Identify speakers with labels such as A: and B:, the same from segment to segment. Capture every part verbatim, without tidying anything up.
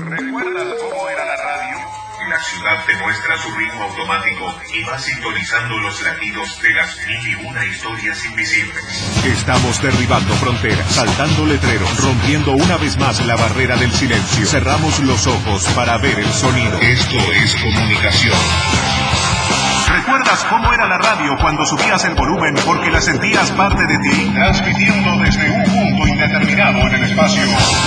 A: ¿Recuerdas cómo era la radio? La ciudad te muestra su ritmo automático y va sintonizando los latidos de las mil y una historias invisibles.
B: Estamos derribando fronteras, saltando letreros, rompiendo una vez más la barrera del silencio. Cerramos los ojos para ver el sonido.
A: Esto es comunicación.
B: ¿Recuerdas cómo era la radio cuando subías el volumen porque la sentías parte de ti?
A: Transmitiendo desde un punto indeterminado en el espacio.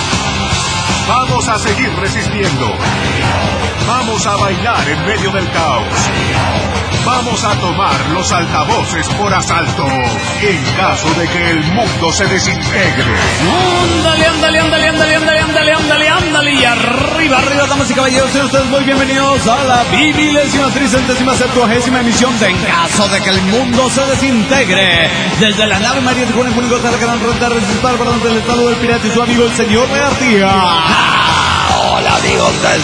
B: Vamos a seguir resistiendo. Vamos a bailar en medio del caos. Vamos a tomar los altavoces por asalto en caso de que el mundo se desintegre.
C: Ándale, ándale, ándale, ándale, ándale, ándale, ándale, ándale. Y arriba, arriba, damas y caballeros, sean ustedes muy bienvenidos a la vigésima tricentésima septuagésima emisión de En caso de que el mundo se desintegre. Desde la nave María de Juan en Único la gran ronda resistar para el estado del pirata y su amigo el señor García.
D: Hola amigos del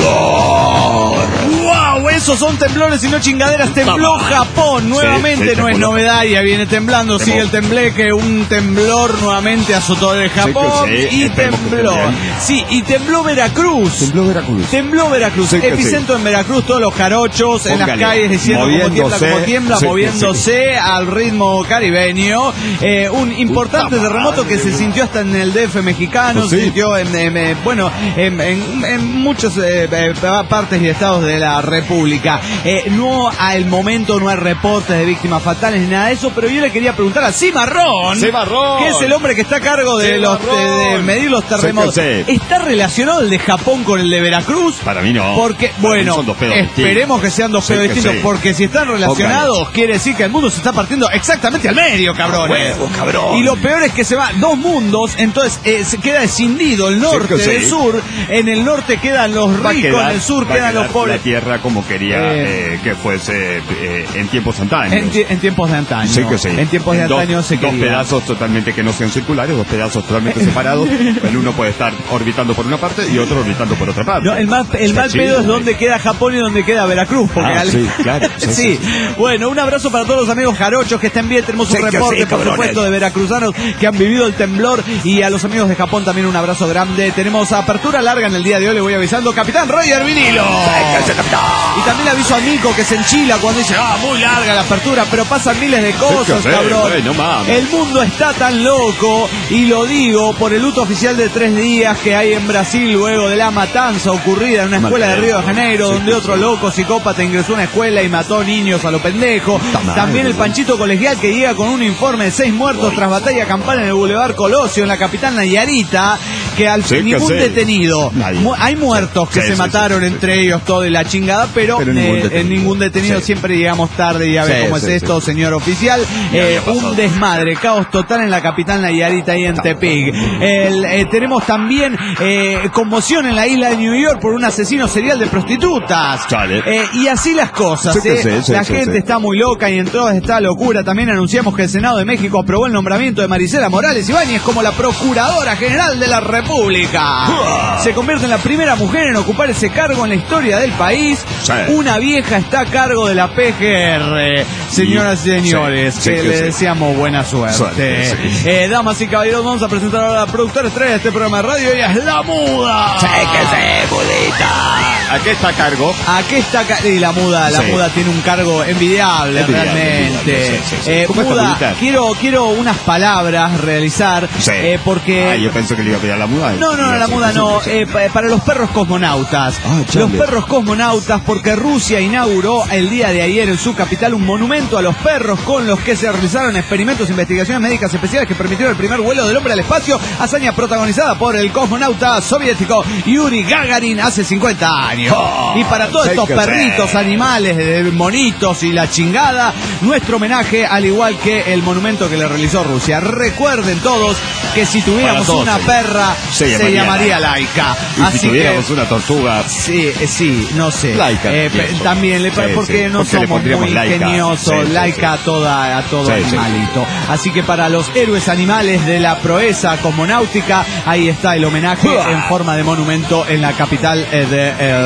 D: temblor.
C: ¡Wow! Esos son temblores y no chingaderas. Tembló Japón nuevamente, sí, sí, no es novedad, ya viene temblando, sigue el tembleque, un temblor nuevamente azotó el Japón sí, sí, y tembló. Sí, y tembló Veracruz.
D: Tembló Veracruz.
C: Tembló Veracruz. Sí, epicentro sí. en Veracruz, todos los jarochos Póngale. en las calles diciendo como tiembla, como tiembla, sí, moviéndose sí. al ritmo caribeño. Eh, un importante Puta terremoto madre. que se sintió hasta en el D F mexicano, pues sí. se sintió en, en, en bueno, en, en, en muchas eh, partes y estados de la República. Eh, no al momento no hay reportes de víctimas fatales ni nada de eso, pero yo le quería preguntar a Cimarrón,
D: Cimarrón.
C: que es el hombre que está a cargo de, los, de, de medir los terremotos. Sí, sí. ¿Está relacionado el de Japón con el de Veracruz?
D: Para mí no.
C: Porque, bueno, son dos pedos esperemos distintos. que sean dos pedos sí, distintos, sí. porque si están relacionados, okay. quiere decir que el mundo se está partiendo exactamente al medio, cabrones.
D: Huevo, cabrón.
C: Y lo peor es que se van dos mundos, entonces eh, se queda escindido el norte sí, del sí. sur. En el norte quedan los ricos, quedar, en el sur quedan los pobres.
D: La tierra como quería eh, eh, que fuese eh, en tiempos antaños.
C: En, en tiempos de antaño.
D: Sí que sí.
C: En tiempos de
D: dos,
C: antaño se
D: Dos
C: quería.
D: pedazos totalmente que no sean circulares, dos pedazos totalmente separados. El uno puede estar orbitando por una parte y otro orbitando por otra parte.
C: No, el mal, el mal pedo es donde queda Japón y donde queda Veracruz. Porque
D: ah,
C: al...
D: sí, claro. Sí,
C: sí.
D: sí.
C: Bueno, un abrazo para todos los amigos jarochos que estén bien. Tenemos un sí, reporte, sí, por supuesto, de veracruzanos que han vivido el temblor. Y a los amigos de Japón también un abrazo grande. Tenemos apertura larga en el día de hoy, le voy avisando. Capitán Roger Vinilo.
D: Sí,
C: y también le aviso a Nico que se enchila cuando dice, ah, muy larga la apertura, pero pasan miles de cosas, sí, cabrón.
D: Wey, no mames.
C: El mundo está tan loco, y lo digo por el luto oficial de tres días que hay en Brasil luego de la matanza ocurrida en una escuela de Río de Janeiro, sí, donde sí, otro sí. loco psicópata ingresó a una escuela y mató niños a lo pendejo. También el panchito colegial que llega con un informe de seis muertos tras batalla campal en el Boulevard Colosio, en la capital Nayarita, que al sí, ningún que detenido. Nadie. Hay muertos que sí, se sí, mataron sí, entre sí. ellos todo y la chingada, pero, pero ningún, eh, detenido. En ningún detenido sí. siempre llegamos tarde y ya sí, ve cómo sí, es esto, sí. señor oficial. Eh, un desmadre, caos total en la capital Nayarita y en Tepic. El, eh, tenemos también eh, conmoción en la isla de New York por un asesino serial de prostitutas. Eh, y así las cosas. Sí, eh. sí, sí, la sí, gente sí. está muy loca y en toda esta locura también anunciamos que el Senado de México aprobó el nombramiento de Marisela Morales Ibáñez como la Procuradora General de la República. Uh. Se convierte en la primera mujer en ocupar ese cargo en la historia del país. Sí. Una vieja está a cargo de la P G R. Señoras y señores, sí, sí, que sí, le sí. deseamos buena suerte. suerte sí. eh, damas y caballeros, vamos a presentar ahora a la productora estrella de este programa de radio. Ella es La Muda.
D: Sí, que sí, mudita. ¿A qué está a cargo?
C: ¿A qué está a cargo? Y la Muda, la sí. Muda tiene un cargo envidiable, envidiable realmente. Envidiable, sí, sí, sí. Eh, Muda, quiero, quiero unas palabras realizar. Sí. Eh, porque...
D: Ah, yo pensé que le iba a pedir a La Muda.
C: No, no, no, La Muda no. Eh, para los perros cosmonautas. Ah, los perros cosmonautas, porque Rusia inauguró el día de ayer en su capital un monumento a los perros con los que se realizaron experimentos e investigaciones médicas especiales que permitieron el primer vuelo del hombre al espacio, hazaña protagonizada por el cosmonauta soviético Yuri Gagarin hace cincuenta años. Oh, y para todos estos perritos, sé. animales, monitos y la chingada, nuestro homenaje, al igual que el monumento que le realizó Rusia. Recuerden todos que si tuviéramos todos, una perra, se, se llamaría Laika.
D: Y
C: Así
D: si tuviéramos
C: que,
D: una tortuga,
C: sí, sí, no sé.
D: Laika.
C: Eh, también, le, sí, porque sí, no porque somos muy ingeniosos. Sí, Laika sí, sí. a toda a todo sí, animalito. Sí. Así que para los héroes animales de la proeza cosmonáutica, ahí está el homenaje uh. en forma de monumento en la capital del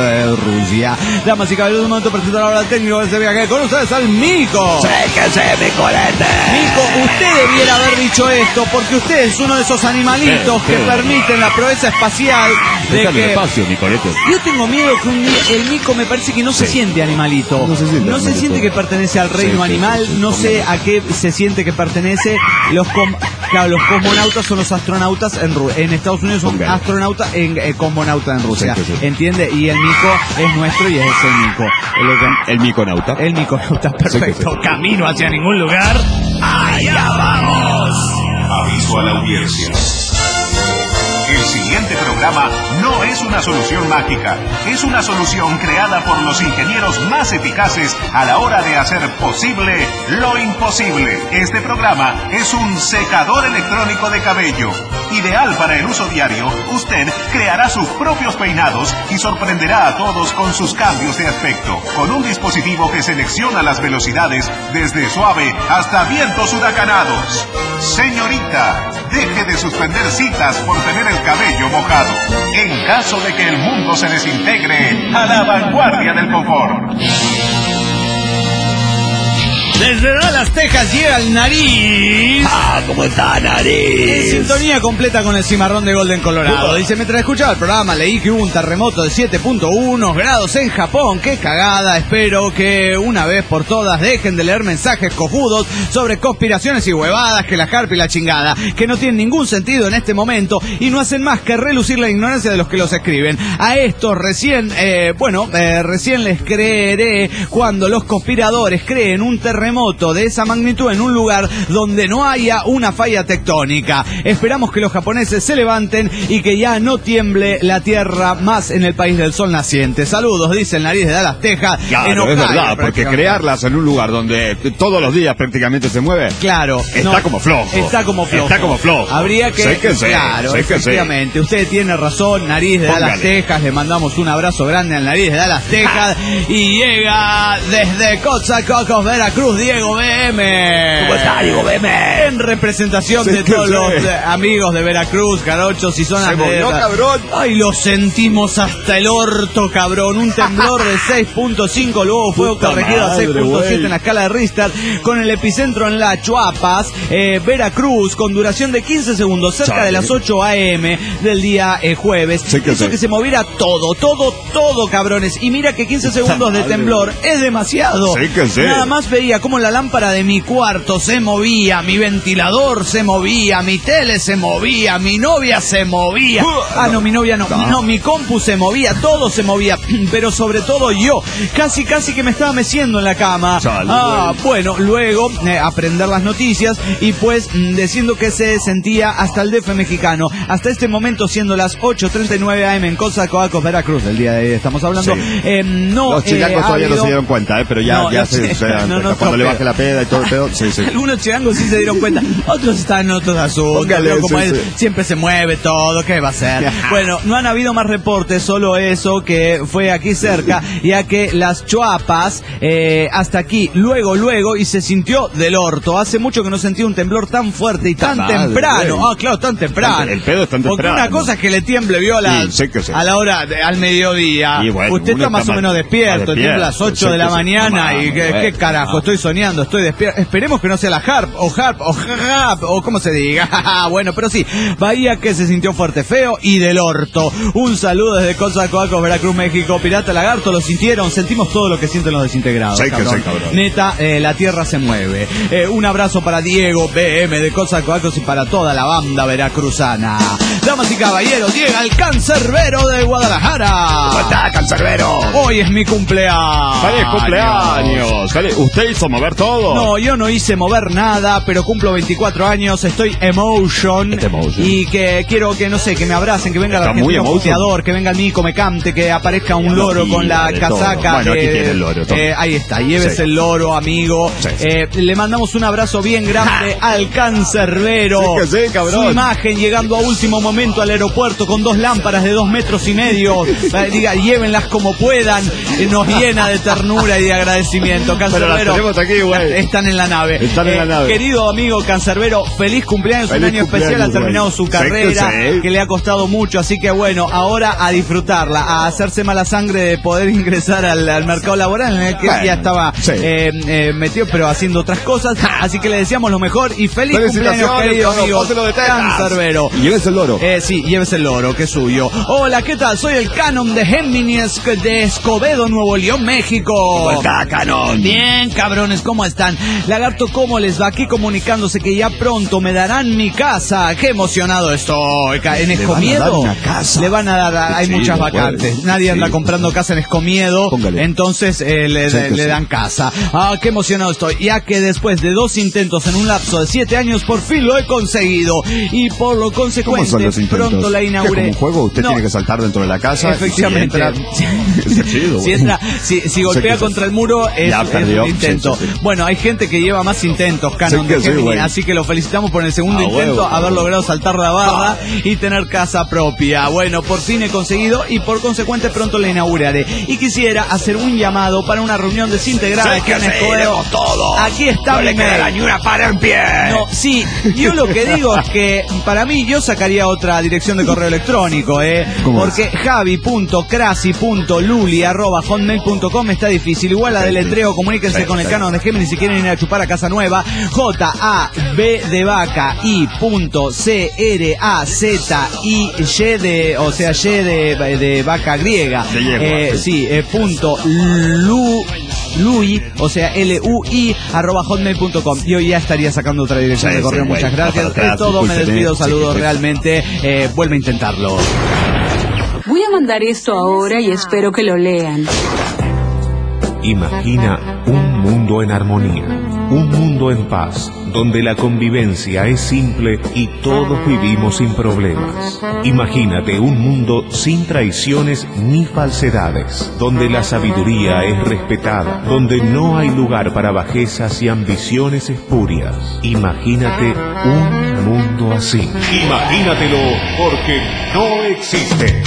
C: de Rusia. Damas y caballeros, un momento para presentar ahora al técnico de ese viaje. Con ustedes al Mico.
E: ¡Séquese, mi colete!
C: Mico, usted debiera haber dicho esto, porque usted es uno de esos animalitos
D: Sí,
C: que
D: sí.
C: permiten la proeza espacial de
D: Déjame
C: que...
D: espacio, mi colete.
C: Yo tengo miedo que un día- el mico me parece que no se
D: Sí.
C: siente animalito.
D: No se siente
C: No se
D: animalito.
C: siente que pertenece al reino
D: Sí, sí,
C: animal.
D: sí, sí,
C: no
D: sí,
C: sé
D: sí.
C: a qué se siente que pertenece. Los com- claro, los cosmonautas son los astronautas en Ru- en Estados Unidos son
D: Póngale.
C: astronautas en eh, cosmonauta en Rusia.
D: Sí, sí, sí.
C: ¿Entiende? Y el mico es nuestro y es el mico. El,
D: El miconauta.
C: el miconauta, perfecto.
D: Sí, sí, sí.
C: Camino hacia ningún lugar.
E: ¡Allá vamos!
A: Aviso a la audiencia. El siguiente programa no es una solución mágica, es una solución creada por los ingenieros más eficaces a la hora de hacer posible lo imposible. Este programa es un secador electrónico de cabello. Ideal para el uso diario, usted creará sus propios peinados y sorprenderá a todos con sus cambios de aspecto. Con un dispositivo que selecciona las velocidades desde suave hasta vientos huracanados. Señorita, deje de suspender citas por tener el cabello mojado. En caso de que el mundo se desintegre, a la vanguardia del confort.
C: Desde Dallas, Texas, llega el Nariz.
E: ¡Ah, cómo está,
C: En
E: nariz!
C: sintonía completa con el cimarrón de Golden Colorado. Dice, mientras escuchaba el programa leí que hubo un terremoto de siete punto uno grados en Japón. ¡Qué cagada! Espero que una vez por todas dejen de leer mensajes cojudos sobre conspiraciones y huevadas que la jarpa y la chingada, que no tienen ningún sentido en este momento y no hacen más que relucir la ignorancia de los que los escriben. A estos recién, eh, bueno, eh, recién les creeré cuando los conspiradores creen un terremoto de esa magnitud en un lugar donde no haya una falla tectónica. Esperamos que los japoneses se levanten y que ya no tiemble la tierra más en el país del sol naciente. Saludos, dice el Nariz de Dallas, Texas.
D: Claro,
C: en Ohio,
D: es verdad, porque
C: prácticamente.
D: crearlas en un lugar donde todos los días prácticamente se mueve.
C: Claro.
D: Está como flojo.
C: Está como flojo.
D: Está como flojo.
C: Habría que...
D: Séquese,
C: claro,
D: séquese.
C: efectivamente. Usted tiene razón, Nariz de Dallas,
D: Póngale.
C: Texas. Le mandamos un abrazo grande al Nariz de Dallas, Texas. Y llega desde Coatzacoalcos, Veracruz, Diego B M.
E: ¿Cómo está, Diego B M?
C: En representación de
D: Séquese.
C: todos los eh, amigos de Veracruz, jarochos y zonas
D: Se
C: de...
D: movió, cabrón.
C: Ay, lo sentimos hasta el orto, cabrón. Un temblor de seis punto cinco, luego fue
D: Puta
C: corregido a
D: madre,
C: seis punto siete
D: güey.
C: en la escala de Richter, con el epicentro en La Chuapas, eh, Veracruz, con duración de quince segundos, cerca
D: Chale.
C: de las ocho a eme del día eh, jueves.
D: Sí que
C: Hizo
D: sí.
C: que se moviera todo, todo, todo, cabrones. Y mira que quince segundos de
D: madre,
C: temblor es demasiado.
D: Sí que sí.
C: Nada más veía cómo la lámpara de mi cuarto se movía, mi ventilador se movía, mi tele se movía, mi novia se movía. Ah, no, mi novia no.
D: No.
C: No, mi compu se movía, todo se movía. Pero sobre todo yo. Casi, casi que me estaba meciendo en la cama.
D: Chale,
C: Ah,
D: güey.
C: bueno, luego eh, aprender las noticias y pues mm, diciendo que se sentía hasta el D F mexicano. Hasta este momento, siendo las ocho treinta y nueve a eme en Coatzacoalcos, Veracruz, del día de hoy estamos hablando.
D: Sí.
C: Eh, no,
D: Los chilangos
C: eh, ha
D: todavía no
C: habido-
D: se dieron cuenta, ¿eh? Pero ya,
C: No,
D: ya
C: los
D: se,
C: chi-
D: se-
C: no, no,
D: cuando le
C: no,
D: baje la peda y todo el pedo, sí, sí.
C: Algunos chilangos sí se dieron cuenta, otros están en otros asuntos.
D: Póngale,
C: Pero como
D: sí,
C: él
D: sí.
C: siempre se mueve todo, ¿qué va a hacer? Bueno, no han habido más reportes, solo eso que fue aquí cerca, ya que las Chuapas, eh, hasta aquí, luego, luego, y se sintió del orto. Hace mucho que no sentía un temblor tan fuerte y tan
D: madre,
C: temprano.
D: güey.
C: Ah, claro, tan temprano.
D: El pedo es tan
C: Porque
D: temprano.
C: una cosa es que le tiemble viola
D: Sí, sí que sí.
C: a la hora, de- al mediodía.
D: Y bueno,
C: Usted
D: uno
C: está más
D: está
C: o
D: mal-
C: menos despierto,
D: despierto,
C: tiembla a las ocho
D: sí
C: de la
D: que sí.
C: mañana
D: No,
C: y qué,
D: bueno,
C: qué carajo,
D: no.
C: estoy soñando, estoy despierto. Esperemos que no sea la harp o harp o harp o como se diga. Bueno, pero sí, Bahía que se sintió fuerte, feo y del orto. Un saludo desde Coatzacoalcos, Veracruz, México. Pirata Lagarto, lo sintieron, sentimos todo lo que sienten los desintegrados.
D: Sí que
C: cabrón.
D: sí, cabrón.
C: Neta, eh, la tierra se mueve. Eh, un abrazo para Diego B M de Coatzacoalcos y para toda la banda veracruzana. Damas y caballeros, llega el cancerbero de Guadalajara.
E: ¿Cómo está, cancerbero?
C: Hoy es mi cumpleaños.
D: ¡Feliz cumpleaños! Feliz- ¿Usted hizo mover todo?
C: No, yo no hice mover nada, pero cumplo veinticuatro años, estoy emotion,
D: Está emotion.
C: y que quiero que, no sé, que me abracen, que venga el
D: Está muy
C: argentino
D: emotion.
C: puteador, que venga el mico, me cante, que aparezca un loro
D: Y
C: con la
D: de
C: casaca.
D: todo. Bueno, aquí
C: de-
D: tiene el loro, toma.
C: eh, ahí está, llévese
D: Sí.
C: el loro, amigo.
D: Sí, sí.
C: Eh, le mandamos un abrazo bien grande al cancerbero.
D: Sí que sí, cabrón.
C: Su imagen llegando a último momento al aeropuerto con dos lámparas de dos metros y medio. Eh, diga, llévenlas como puedan. hablan eh, nos llena de ternura y de agradecimiento. Cancerbero,
D: Pero las tenemos aquí, güey.
C: están en la nave.
D: Están en la
C: Eh,
D: nave.
C: Querido amigo Cancerbero, feliz cumpleaños,
D: Feliz
C: un año especial, ha
D: cumpleaños,
C: terminado
D: güey.
C: su
D: Sé
C: carrera,
D: que sí.
C: que le ha costado mucho, así que bueno, ahora a disfrutarla, a hacerse mala sangre de poder ingresar al, al mercado laboral en el que
D: Bueno,
C: ya estaba
D: sí.
C: eh, eh, metido, pero haciendo otras cosas, así que le deseamos lo mejor y feliz cumpleaños, querido
D: Pablo,
C: amigo
D: páselo de tetas.
C: Cancerbero.
D: Y llévese el loro.
C: Eh, sí, llévese el oro, que es suyo. Hola, ¿qué tal? Soy el Canon de Géminis de Escobedo, Nuevo León, México.
E: ¿Cómo está, Canon?
C: Bien, cabrones, ¿cómo están? Lagarto, ¿cómo les va? Aquí comunicándose que ya pronto me darán mi casa. ¡Qué emocionado estoy! Ca- ¿En
D: Le van a
C: Escomiedo?
D: dar una casa.
C: Le van a dar, hay
D: Sí,
C: muchas
D: lo
C: vacantes.
D: puede.
C: Nadie
D: Sí,
C: anda
D: lo
C: comprando
D: puede.
C: casa en Escomiedo.
D: Póngale.
C: Entonces eh, le,
D: Sí,
C: le-
D: que
C: le
D: sí.
C: dan casa. Ah, qué emocionado estoy. Ya que después de dos intentos en un lapso de siete años, por fin lo he conseguido. Y por lo
D: ¿Cómo
C: consecuente,
D: son los intentos?
C: pronto la
D: ¿Qué,
C: inauguré.
D: como un juego? Usted
C: No.
D: tiene que saltar dentro de la casa.
C: Efectivamente.
D: Si entra, es chido,
C: si,
D: güey.
C: entra, si, si golpea
D: Sé que
C: contra el muro es,
D: Ya
C: es
D: perdió.
C: un intento.
D: Sí, sí, sí.
C: Bueno, hay gente que lleva más intentos, Canon
D: Sé que
C: de
D: sí,
C: Gemini,
D: güey.
C: así que lo felicitamos por el segundo
D: Ah,
C: intento,
D: huevo,
C: haber
D: huevo.
C: logrado saltar la barra y tener casa propia. Bueno, por fin he conseguido y por consecuente pronto la inauguraré. Y quisiera hacer un llamado para una reunión desintegrada
E: Sé que
C: en
E: sí,
C: Escobedo.
E: demos todo.
C: Aquí está
E: No
C: mi
E: le
C: mail.
E: quedará ni una para en pie.
C: No, sí, yo lo que digo es que para mí yo sacaría otra dirección de correo electrónico, ¿eh?
D: ¿Cómo
C: Porque javi punto crasi punto luli arroba hotmail punto com está difícil. Igual la deletreo, comuníquense
D: Sí,
C: con el
D: sí.
C: Canon de Géminis si quieren ir a chupar a casa nueva. J A B de vaca I punto C R A Z I Y de, o sea, Y de, de vaca griega.
D: De yegua,
C: Eh,
D: sí.
C: sí, eh, punto lu Lui, o sea, L U I, arroba hotmail punto com. Yo ya estaría sacando otra dirección
D: Sí,
C: de correo.
D: sí, güey.
C: Muchas gracias.
D: Para atrás,
C: Es todo, me
D: discúlpeme.
C: despido.
D: Sí,
C: Saludos
D: sí.
C: realmente. Eh, vuelve a intentarlo.
F: Voy a mandar esto ahora y espero que lo lean.
A: Imagina un mundo en armonía, un mundo en paz, donde la convivencia es simple y todos vivimos sin problemas. Imagínate un mundo sin traiciones ni falsedades, donde la sabiduría es respetada, donde no hay lugar para bajezas y ambiciones espurias. Imagínate un mundo así. Imagínatelo porque no existe.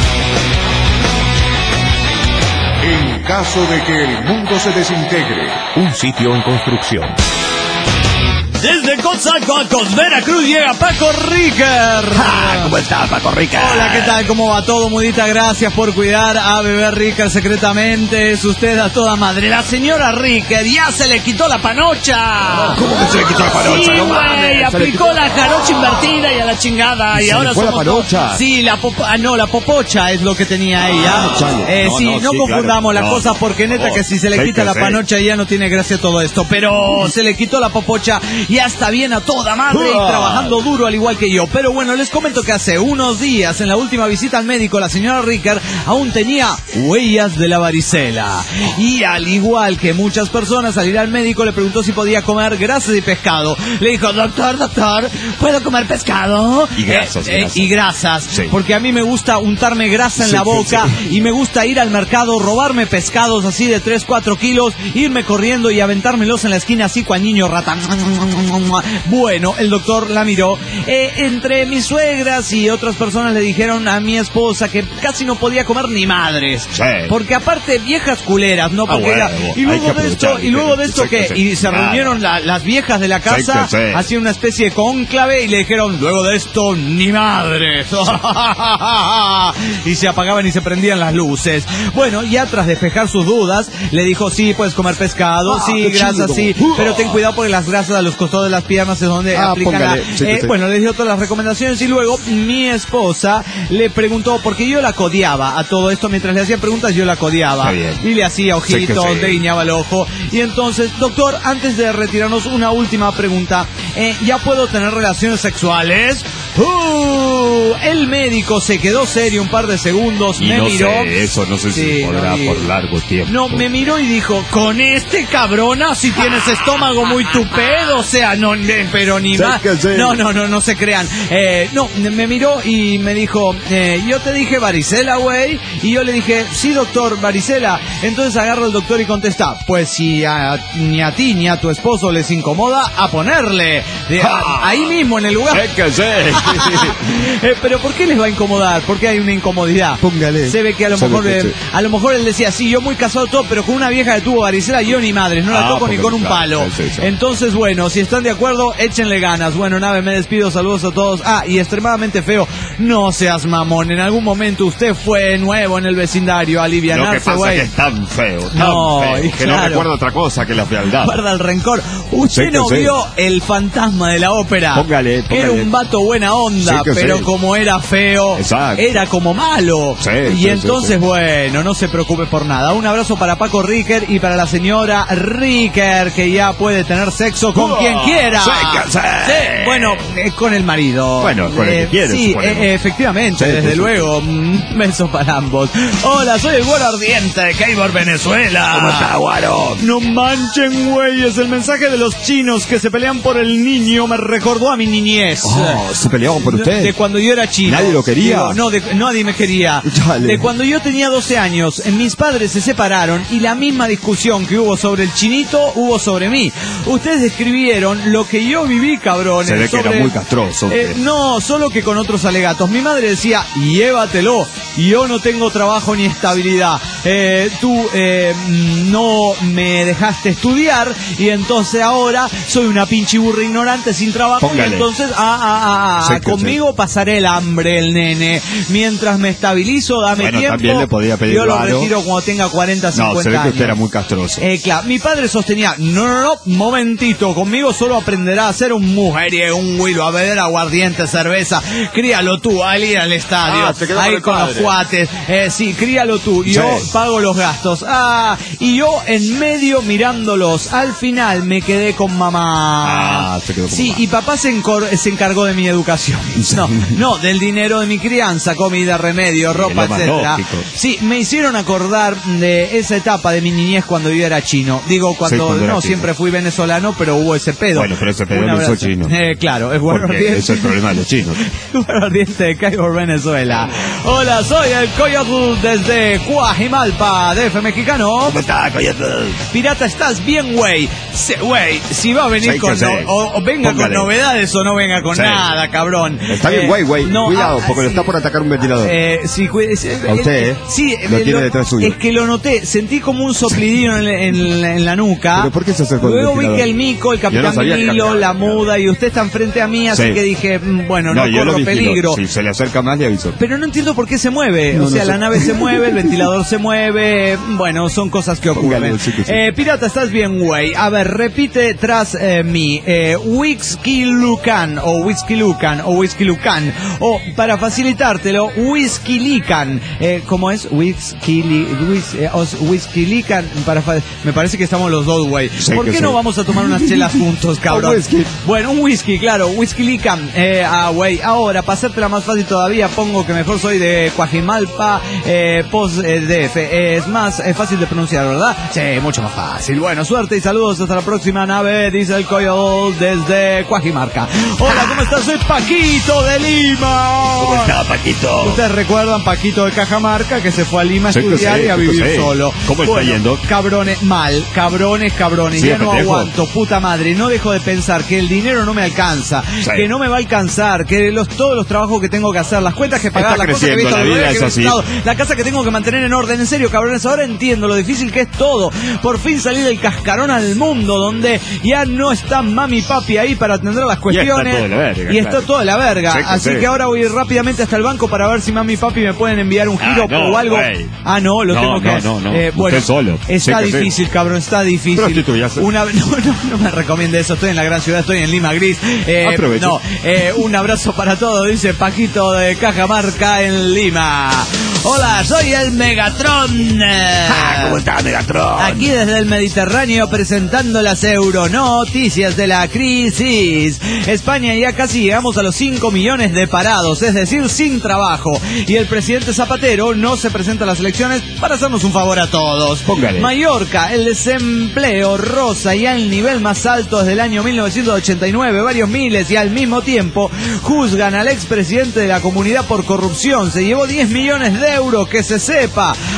B: En caso de que el mundo se desintegre,
A: Un sitio en construcción.
C: Desde Coatzacoalcos, Veracruz, llega Paco Ricker.
E: Ah, ¿cómo está, Paco Rica?
C: Hola, ¿qué tal? ¿Cómo va todo, mudita? Gracias por cuidar a Bebé Ricker secretamente. Es usted a toda madre. La señora Ricker ya se le quitó la panocha.
E: ¿Cómo que se le quitó la panocha?
C: Sí,
E: No
C: güey,
E: mames, se le
C: aplicó
E: quitó-
C: la jarocha invertida y a la chingada.
D: ¿Y
C: Y,
D: se
C: ahora
D: le fue la
C: somos
D: panocha?
C: todos- Sí, la popo... ah, no, la popocha es lo que tenía ella.
D: Ah, chale.
C: Eh,
D: No,
C: sí,
D: no,
C: no,
D: sí,
C: confundamos
D: claro.
C: las
D: No,
C: cosas
D: no,
C: porque neta
D: no.
C: que si se le
D: Sí,
C: quita
D: que
C: la
D: sí.
C: panocha ya no tiene gracia todo esto. Pero se le quitó la popocha, ya está bien a toda madre y
D: Ah.
C: trabajando duro al igual que yo. Pero bueno, les comento que hace unos días en la última visita al médico la señora Ricker aún tenía huellas de la varicela. Y al igual que muchas personas, al ir al médico le preguntó si podía comer grasas y pescado. Le dijo, doctor, doctor, ¿puedo comer pescado?
D: Y grasas,
C: Eh,
D: y
C: eh,
D: grasas.
C: y grasas.
D: Sí.
C: Porque a mí me gusta untarme grasa en
D: Sí,
C: la
D: sí,
C: boca
D: sí.
C: y me gusta ir al mercado, robarme pescados así de tres, cuatro kilos, irme corriendo y aventármelos en la esquina así cual niño rata. Bueno, el doctor la miró. Eh, entre mis suegras y otras personas le dijeron a mi esposa que casi no podía comer ni madres.
D: Sí.
C: Porque aparte, viejas culeras, ¿no?
D: Ah,
C: Porque
D: huevo,
C: era-
D: hay
C: y luego
D: que
C: de esto,
D: aprovechar,
C: y luego de
D: sí,
C: esto
D: sí,
C: que,
D: sí.
C: y se
D: Claro.
C: reunieron la- las viejas de la casa,
D: Sí, sí, sí.
C: hacían una especie de cónclave y le dijeron, luego de esto, ni madres. Y se apagaban y se prendían las luces. Bueno, ya tras despejar sus dudas, le dijo, sí, puedes comer pescado,
D: Ah,
C: sí,
D: qué
C: grasas,
D: chido.
C: sí,
D: Uh.
C: pero ten cuidado porque las grasas a los costados de las piernas es donde
D: Ah,
C: aplican
D: póngale.
C: la...
D: Sí,
C: eh,
D: sí, sí.
C: Bueno, les dio todas las recomendaciones y luego mi esposa le preguntó, porque yo la codeaba a todo esto, mientras le hacían preguntas yo la codeaba.
D: Está bien.
C: Y le hacía ojitos,
D: Sí que sí.
C: le guiñaba el ojo. Y entonces, doctor, antes de retirarnos, una última pregunta. Eh, ¿Ya puedo tener relaciones sexuales? ¡Uh! El médico se quedó serio un par de segundos,
D: Y
C: me
D: no
C: miró.
D: sé, eso no sé si
C: Sí,
D: podrá
C: no, y-
D: por largo tiempo.
C: No, me miró y dijo, con este cabrona si tienes estómago muy tupedo, o sea, no, ne- pero ni
D: Sí
C: más.
D: que sí.
C: No, no, no, no se crean. Eh, no, me miró y me dijo, eh, yo te dije varicela, güey, y yo le dije, sí, doctor, varicela. Entonces agarra el doctor y contesta, pues si a- ni a ti ni a tu esposo les incomoda, a ponerle. De- a- ahí mismo, en el lugar.
D: Es que sí.
C: Eh, pero ¿por qué les va a incomodar? Porque hay una incomodidad.
D: Póngale.
C: Se ve que a lo
D: Se
C: mejor
D: ve que
C: eh,
D: sí.
C: a lo mejor él decía, sí, yo muy casado todo, pero con una vieja que tuvo varicela, yo ni madres, no la
D: Ah,
C: toco ni
D: porque,
C: con un
D: claro,
C: palo.
D: sí, sí.
C: Entonces, bueno, si están de acuerdo, échenle ganas. Bueno, Nave, me despido, saludos a todos. Ah, y extremadamente feo, no seas mamón, en algún momento usted fue nuevo en el vecindario,
D: Lo que
C: alivianarse,
D: pasa
C: güey.
D: es que es tan feo, tan
C: No,
D: feo,
C: y
D: que no
C: claro.
D: recuerdo otra cosa que la fealdad.
C: Guarda el rencor. Usted
D: Sí que
C: no
D: sí.
C: vio El fantasma de la ópera.
D: Póngale,
C: Que era
D: póngale.
C: un vato buena onda,
D: Sí que
C: pero
D: sí.
C: como era feo,
D: Exacto.
C: era como malo.
D: Sí,
C: y
D: sí,
C: entonces,
D: sí, sí.
C: bueno, no se preocupe por nada. Un abrazo para Paco Ricker y para la señora Ricker, que ya puede tener sexo con
D: ¡Uah!
C: quien quiera.
D: Sí que sí.
C: Sí, bueno, eh, con el marido.
D: Bueno, con el que quiere,
C: Sí,
D: suponemos.
C: eh, efectivamente,
D: Sí,
C: desde
D: sí, sí.
C: luego. Mm, beso para ambos. Hola, soy el güero ardiente de Keibor, Venezuela.
E: ¿Cómo está, Guaro?
C: No manchen, güeyes, el mensaje de los chinos que se pelean por el niño me recordó a mi niñez.
D: Oh, ¿se peleaban por usted?
C: De cuando yo era chino.
D: ¿Nadie lo quería?
C: Digo, no, de, nadie me quería.
D: Dale.
C: De cuando yo tenía doce años, eh, mis padres se separaron y la misma discusión que hubo sobre el chinito hubo sobre mí. Ustedes describieron lo que yo viví, cabrones.
D: Se ve que
C: sobre-
D: era muy castroso.
C: Eh, no, solo que con otros alegatos. Mi madre decía, llévatelo, yo no tengo trabajo ni estabilidad. Eh, tú eh, no me dejaste estudiar y entonces ahora soy una pinche burra ignorante sin trabajo.
D: Póngale.
C: Y entonces, ah, ah, ah,
D: Sí
C: ah,
D: que
C: conmigo pasaré el hambre, el nene. Mientras me estabilizo, dame
D: Bueno,
C: tiempo.
D: también le podía pedir
C: yo lo
D: varo.
C: retiro cuando tenga cuarenta,
D: No,
C: cincuenta
D: se ve que
C: años.
D: usted era muy castroso.
C: Eh, claro, mi padre sostenía, no, no, no, momentito, conmigo solo aprenderá a ser un mujeriego, un güiro, a beber aguardiente, cerveza, críalo tú, al ir al estadio,
D: Ah, se quedó con
C: ahí
D: el
C: con los
D: padre.
C: cuates, eh, sí, críalo tú, yo
D: Sí.
C: pago los gastos, ah, y yo en medio mirándolos, al final me quedé con mamá.
D: Ah, se quedó con
C: Sí,
D: mamá.
C: y papá se, encor- se encargó de mi educación, no, no, del dinero de mi crianza, comida, remedio, ropa,
D: lo más
C: etcétera.
D: lógico.
C: Sí, me hicieron acordar de esa etapa de mi niñez cuando yo era chino. Digo, cuando,
D: cuando era
C: no,
D: chino.
C: siempre fui venezolano, pero hubo ese pedo.
D: Bueno, pero ese pedo
C: Un
D: lo hizo
C: abrazo.
D: chino.
C: Eh, claro, es bueno
D: Porque
C: ardiente.
D: ese es el problema de los chinos.
C: Bueno ardiente de Caibor, Venezuela. Hola, soy el Coyotl desde Cuajimalpa, D F mexicano.
E: ¿Cómo está, Coyote?
C: Pirata, ¿estás bien, güey? Sí, güey, si va a venir
D: Sí,
C: con...
D: que sí.
C: no- o, o venga
D: Póngale.
C: con novedades o no venga con
D: Sí.
C: nada, cabrón.
D: Está bien,
C: Eh,
D: güey, güey.
C: no,
D: Cuidado,
C: ah,
D: porque lo
C: sí.
D: está por atacar un ventilador.
C: Eh, sí, cuide-
D: A usted, ¿eh?
C: Sí,
D: Lo
C: eh,
D: tiene detrás suyo.
C: Es que lo noté, sentí como un soplidillo en, en la- en la nuca.
D: ¿Pero por qué se acercó del
C: Luego vi
D: ventilador?
C: que el Mico, el
D: Yo no
C: Capitán
D: sabía que
C: Milo,
D: había-
C: la muda y usted están frente a mí, así
D: Sí.
C: que dije, mm, bueno, no,
D: yo lo
C: corro
D: vigilo.
C: peligro.
D: Si se le acerca más, le aviso.
C: Pero no entiendo por qué se mueve.
D: No,
C: o sea,
D: no sé.
C: la nave se mueve, el ventilador se mueve. Bueno, son cosas que ocurren.
D: Póngale, sí que sí.
C: Eh, pirata, estás bien, güey. A ver, repite tras eh, mí. Eh, Whisky Lucan, o Whisky Lucan, o Whisky Lucan. O, para facilitártelo, Whisky Lican. Eh, ¿Cómo es? Whisky Li- whis- eh, os- Whisky Lican. Para fa- me parece que estamos los dos, güey.
D: Sí
C: ¿Por
D: que
C: qué
D: sí.
C: no vamos a tomar unas chelas juntos, cabrón?
D: Un whisky.
C: Bueno, un whisky, claro, whisky Lican. Eh, ah, güey, ahora, para hacértela más fácil todavía, pongo que mejor soy de Cuajimalpa, eh, post eh, D F. Eh, es más eh, fácil de pronunciar, ¿verdad? Sí, mucho más fácil. Bueno, suerte y saludos hasta la próxima nave, dice el Coyol desde Cuajimarca. Hola, ¿cómo estás? Soy Paquito de Lima.
E: ¿Cómo está, Paquito?
C: Ustedes recuerdan Paquito de Cajamarca que se fue a Lima a
D: Sí que
C: estudiar
D: sí,
C: y a
D: sí que
C: vivir
D: sí.
C: solo.
D: ¿Cómo está yendo?
C: Cabrones, mal, cabrones, cabrones.
D: Sí,
C: ya no
D: pendejo.
C: aguanto, puta madre. No dejo de pensar que el dinero no me alcanza,
D: Sí.
C: que no me va a alcanzar, que los, todos los trabajos que tengo que hacer, las cuentas que pagar,
D: Está
C: las cosas que he
D: creciendo,
C: visto,
D: la
C: los
D: vida
C: bebés
D: es
C: que he
D: así.
C: visitado, la casa que tengo que mantener en orden. En serio, cabrones, ahora entiendo lo difícil que es todo. Por fin salí del cascarón al mundo donde ya no está mami y papi ahí para atender las cuestiones.
D: todo de la verga,
C: Y está
D: claro.
C: todo de la verga.
D: Sí que
C: Así
D: sí.
C: que ahora voy a ir rápidamente hasta el banco para ver si mami y papi me pueden enviar un
D: Ah,
C: giro
D: no,
C: o algo.
D: güey.
C: Ah, no, lo
D: No,
C: tengo que
D: no, no, no.
C: Eh,
D: Usted
C: bueno,
D: solo.
C: está
D: Sí que sí.
C: difícil, cabrón, está difícil.
D: Prostituyase.
C: Una, no, no, no me recomiende eso. Estoy en la gran ciudad, estoy en Lima Gris. Eh,
D: Aproveche.
C: no, eh, un abrazo para todos, dice Paquito de Cajamarca en Lima. Hola, soy el Megatron.
E: Ah, ¿cómo está, Megatron?
C: Aquí desde el Mediterráneo presentando las Euronoticias de la crisis. España ya casi llegamos a los cinco millones de parados, es decir, sin trabajo. Y el presidente Zapatero no se presenta a las elecciones para hacernos un favor a todos.
D: Póngale.
C: Mallorca, el desempleo rosa ya el nivel más alto desde el año mil novecientos ochenta y nueve, varios miles, y al mismo tiempo juzgan al expresidente de la comunidad por corrupción. Se llevó diez millones de euros, que se sepa.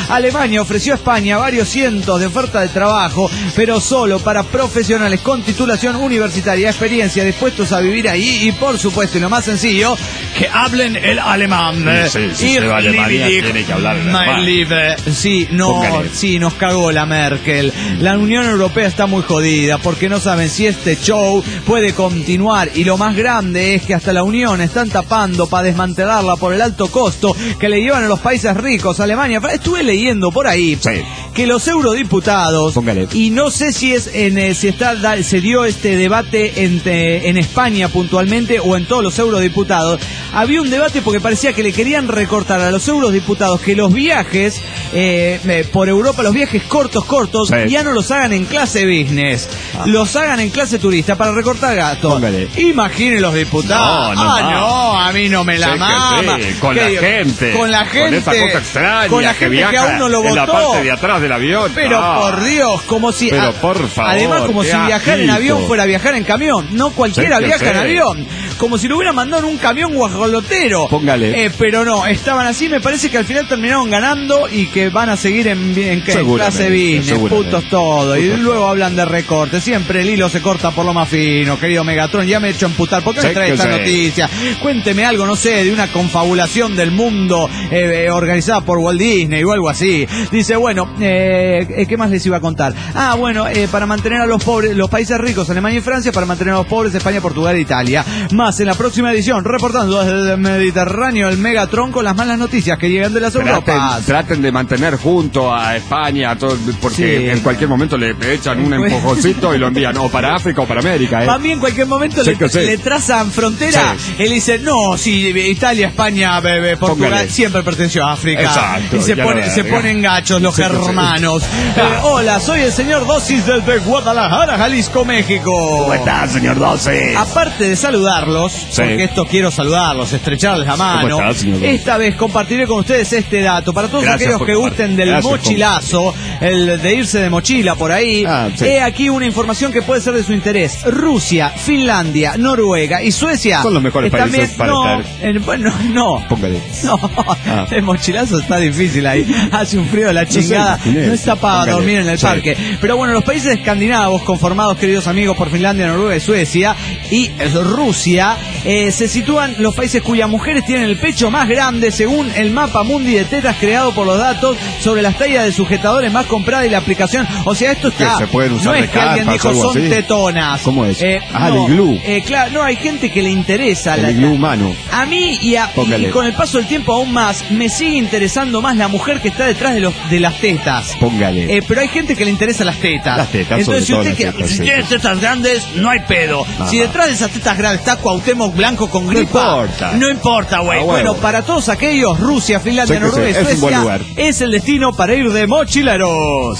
C: Alemania ofreció a España varios cientos de ofertas de trabajo, pero solo para profesionales con titulación universitaria, experiencia, dispuestos a vivir ahí y, por supuesto, y lo más sencillo, que hablen el alemán.
D: Sí, sí, si se va a Alemania, tiene que hablar el alemán.
C: Sí, no, sí, nos cagó la Merkel. La Unión Europea está muy jodida porque no saben si este show puede continuar, y lo más grande es que hasta la Unión están tapando para desmantelarla por el alto costo que le llevan a los países ricos. Alemania, estuve leyendo por ahí sí. que los eurodiputados, Póngale. y no sé si es en si está se dio este debate en, en España puntualmente o en todos los eurodiputados, había un debate porque parecía que le querían recortar a los eurodiputados que los viajes eh, por Europa, los viajes cortos, cortos, sí. ya no los hagan en clase business, ah. los hagan en clase turista para recortar gastos. Póngale. Imaginen los diputados. No, no, ah, no. no, a mí no me la sí, mama.
D: Sí. Con la digo? gente.
C: Con la gente.
D: Con esa cosa extraña.
C: Con la gente que,
D: viaja
C: que a uno lo votó.
D: En la parte de atrás del avión.
C: Pero ah. por Dios, como si.
D: Pero por favor.
C: Además, como si viajar en avión fuera viajar en camión. No cualquiera sí, viaja sí. en avión. Como si lo hubieran mandado en un camión guajolotero.
D: Póngale.
C: Eh, pero no, estaban así. Me parece que al final terminaron ganando y que van a seguir en, en, en clase business. Putos todo. Y luego hablan de recortes. Siempre el hilo se corta por lo más fino, querido Megatron. Ya me he hecho emputar. ¿Por qué me trae esta sé. noticia? Cuénteme algo, no sé, de una confabulación del mundo eh, eh, organizada por Walt Disney o algo así. Dice, bueno, eh, ¿qué más les iba a contar? Ah, bueno, eh, para mantener a los pobres, los países ricos, Alemania y Francia, para mantener a los pobres, España, Portugal e Italia. Más en la próxima edición, reportando desde el Mediterráneo, el Megatron con las malas noticias que llegan de las
D: traten,
C: Europas.
D: Traten de mantener junto a España, todo, porque sí. en cualquier momento le echan un empujoncito y lo envían o para África o para América. ¿eh?
C: También en cualquier momento sí, le, sí. le trazan frontera. Sí. Él dice, no, si Italia, España, bebé, Portugal, Póngale. siempre perteneció a África.
D: Exacto.
C: Y se, pone, se ponen gachos los sí, germanos. Sí. Eh, hola, soy el señor Dosis desde Guadalajara, Jalisco, México.
E: ¿Cómo estás, señor Dosis?
C: Aparte de saludarlos, sí. porque esto quiero saludarlos, estrecharles la mano,
D: ¿Cómo estás, señor?
C: esta vez compartiré con ustedes este dato. Para todos Gracias aquellos que gusten del Gracias mochilazo, el de irse de mochila por ahí, ah, sí. he aquí una información que puede ser de su interés. Rusia, Finlandia, Noruega y Suecia
D: son los mejores países bien, para
C: no,
D: estar.
C: En, bueno, no.
D: Póngale.
C: No, ah. el mochilazo está difícil ahí. Hace un frío de la chingada. No, sé, no está para Póngale. dormir en el sí. parque. Pero bueno, los países escandinavos, conformados, queridos amigos, por Finlandia, Noruega y Suecia, y Rusia, eh, se sitúan los países cuyas mujeres tienen el pecho más grande según el mapa mundi de tetas creado por los datos sobre las tallas de sujetadores más compradas y la aplicación. O sea, esto está.
D: Que se pueden usar
C: no es que
D: carpas,
C: alguien dijo son
D: así.
C: tetonas.
D: ¿Cómo es?
C: Eh,
D: ah,
C: no,
D: el iglú.
C: Eh, claro, no, hay gente que le interesa.
D: El
C: la,
D: iglú humano.
C: A mí y, a, y con el paso del tiempo aún más, me sigue interesando más la mujer que está detrás de los de las tetas.
D: Póngale.
C: Eh, pero hay gente que le interesa las tetas.
D: Las tetas,
C: Entonces, si usted que,
D: tetas,
C: si
D: sí.
C: tiene tetas grandes, no hay pedo.
D: Ah,
C: si detrás de esas tetas grandes está Cuauhtémoc Blanco con gripa,
D: no importa.
C: No importa, güey.
D: Ah,
C: bueno, para todos aquellos, Rusia, Finlandia,
D: sé
C: Noruega y
D: sí.
C: Suecia, es, es el destino para ir de mochileros.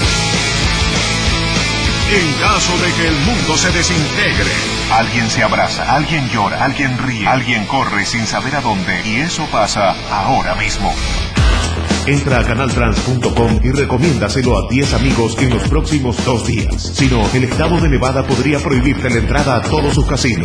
B: En caso de que el mundo se desintegre,
A: alguien se abraza, alguien llora, alguien ríe, alguien corre sin saber a dónde, y eso pasa ahora mismo.
B: entra a canal trans punto com y recomiéndaselo a diez amigos en los próximos dos días. Si no, el estado de Nevada podría prohibirte la entrada a todos sus casinos.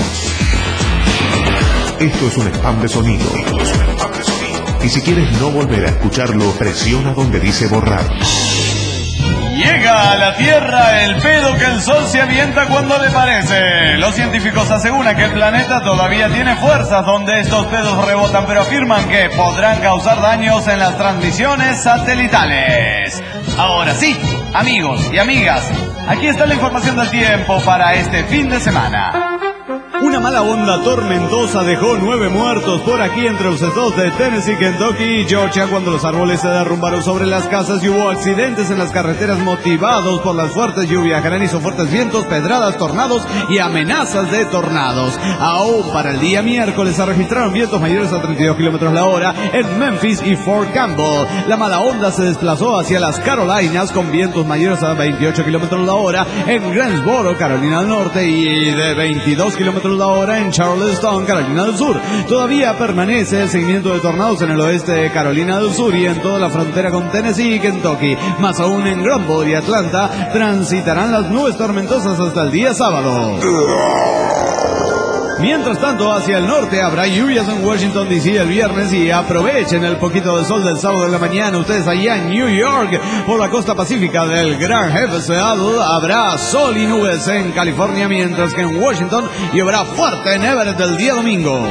B: Esto es un spam de sonido. Esto es un spam de sonido. Y si quieres no volver a escucharlo, presiona donde dice borrar.
G: Llega a la Tierra el pedo que el Sol se avienta cuando le parece. Los científicos aseguran que el planeta todavía tiene fuerzas donde estos pedos rebotan, pero afirman que podrán causar daños en las transmisiones satelitales. Ahora sí, amigos y amigas, aquí está la información del tiempo para este fin de semana.
C: Una mala onda tormentosa dejó nueve muertos por aquí entre los estados de Tennessee, Kentucky y Georgia cuando los árboles se derrumbaron sobre las casas y hubo accidentes en las carreteras motivados por las fuertes lluvias, granizo, fuertes vientos, pedradas, tornados y amenazas de tornados. Aún para el día miércoles se registraron vientos mayores a treinta y dos kilómetros la hora en Memphis y Fort Campbell. La mala onda se desplazó hacia las Carolinas con vientos mayores a veintiocho kilómetros la hora en Greensboro, Carolina del Norte, y de veintidós kilómetros la hora en Charleston, Carolina del Sur. Todavía permanece el seguimiento de tornados en el oeste de Carolina del Sur y en toda la frontera con Tennessee y Kentucky. Más aún en Grumble y Atlanta transitarán las nubes tormentosas hasta el día sábado. Mientras tanto, hacia el norte habrá lluvias en Washington D C el viernes y aprovechen el poquito de sol del sábado de la mañana. Ustedes allá en New York, por la costa pacífica del Gran Jefe Seattle, habrá sol y nubes en California, mientras que en Washington lloverá fuerte en Everett el día domingo.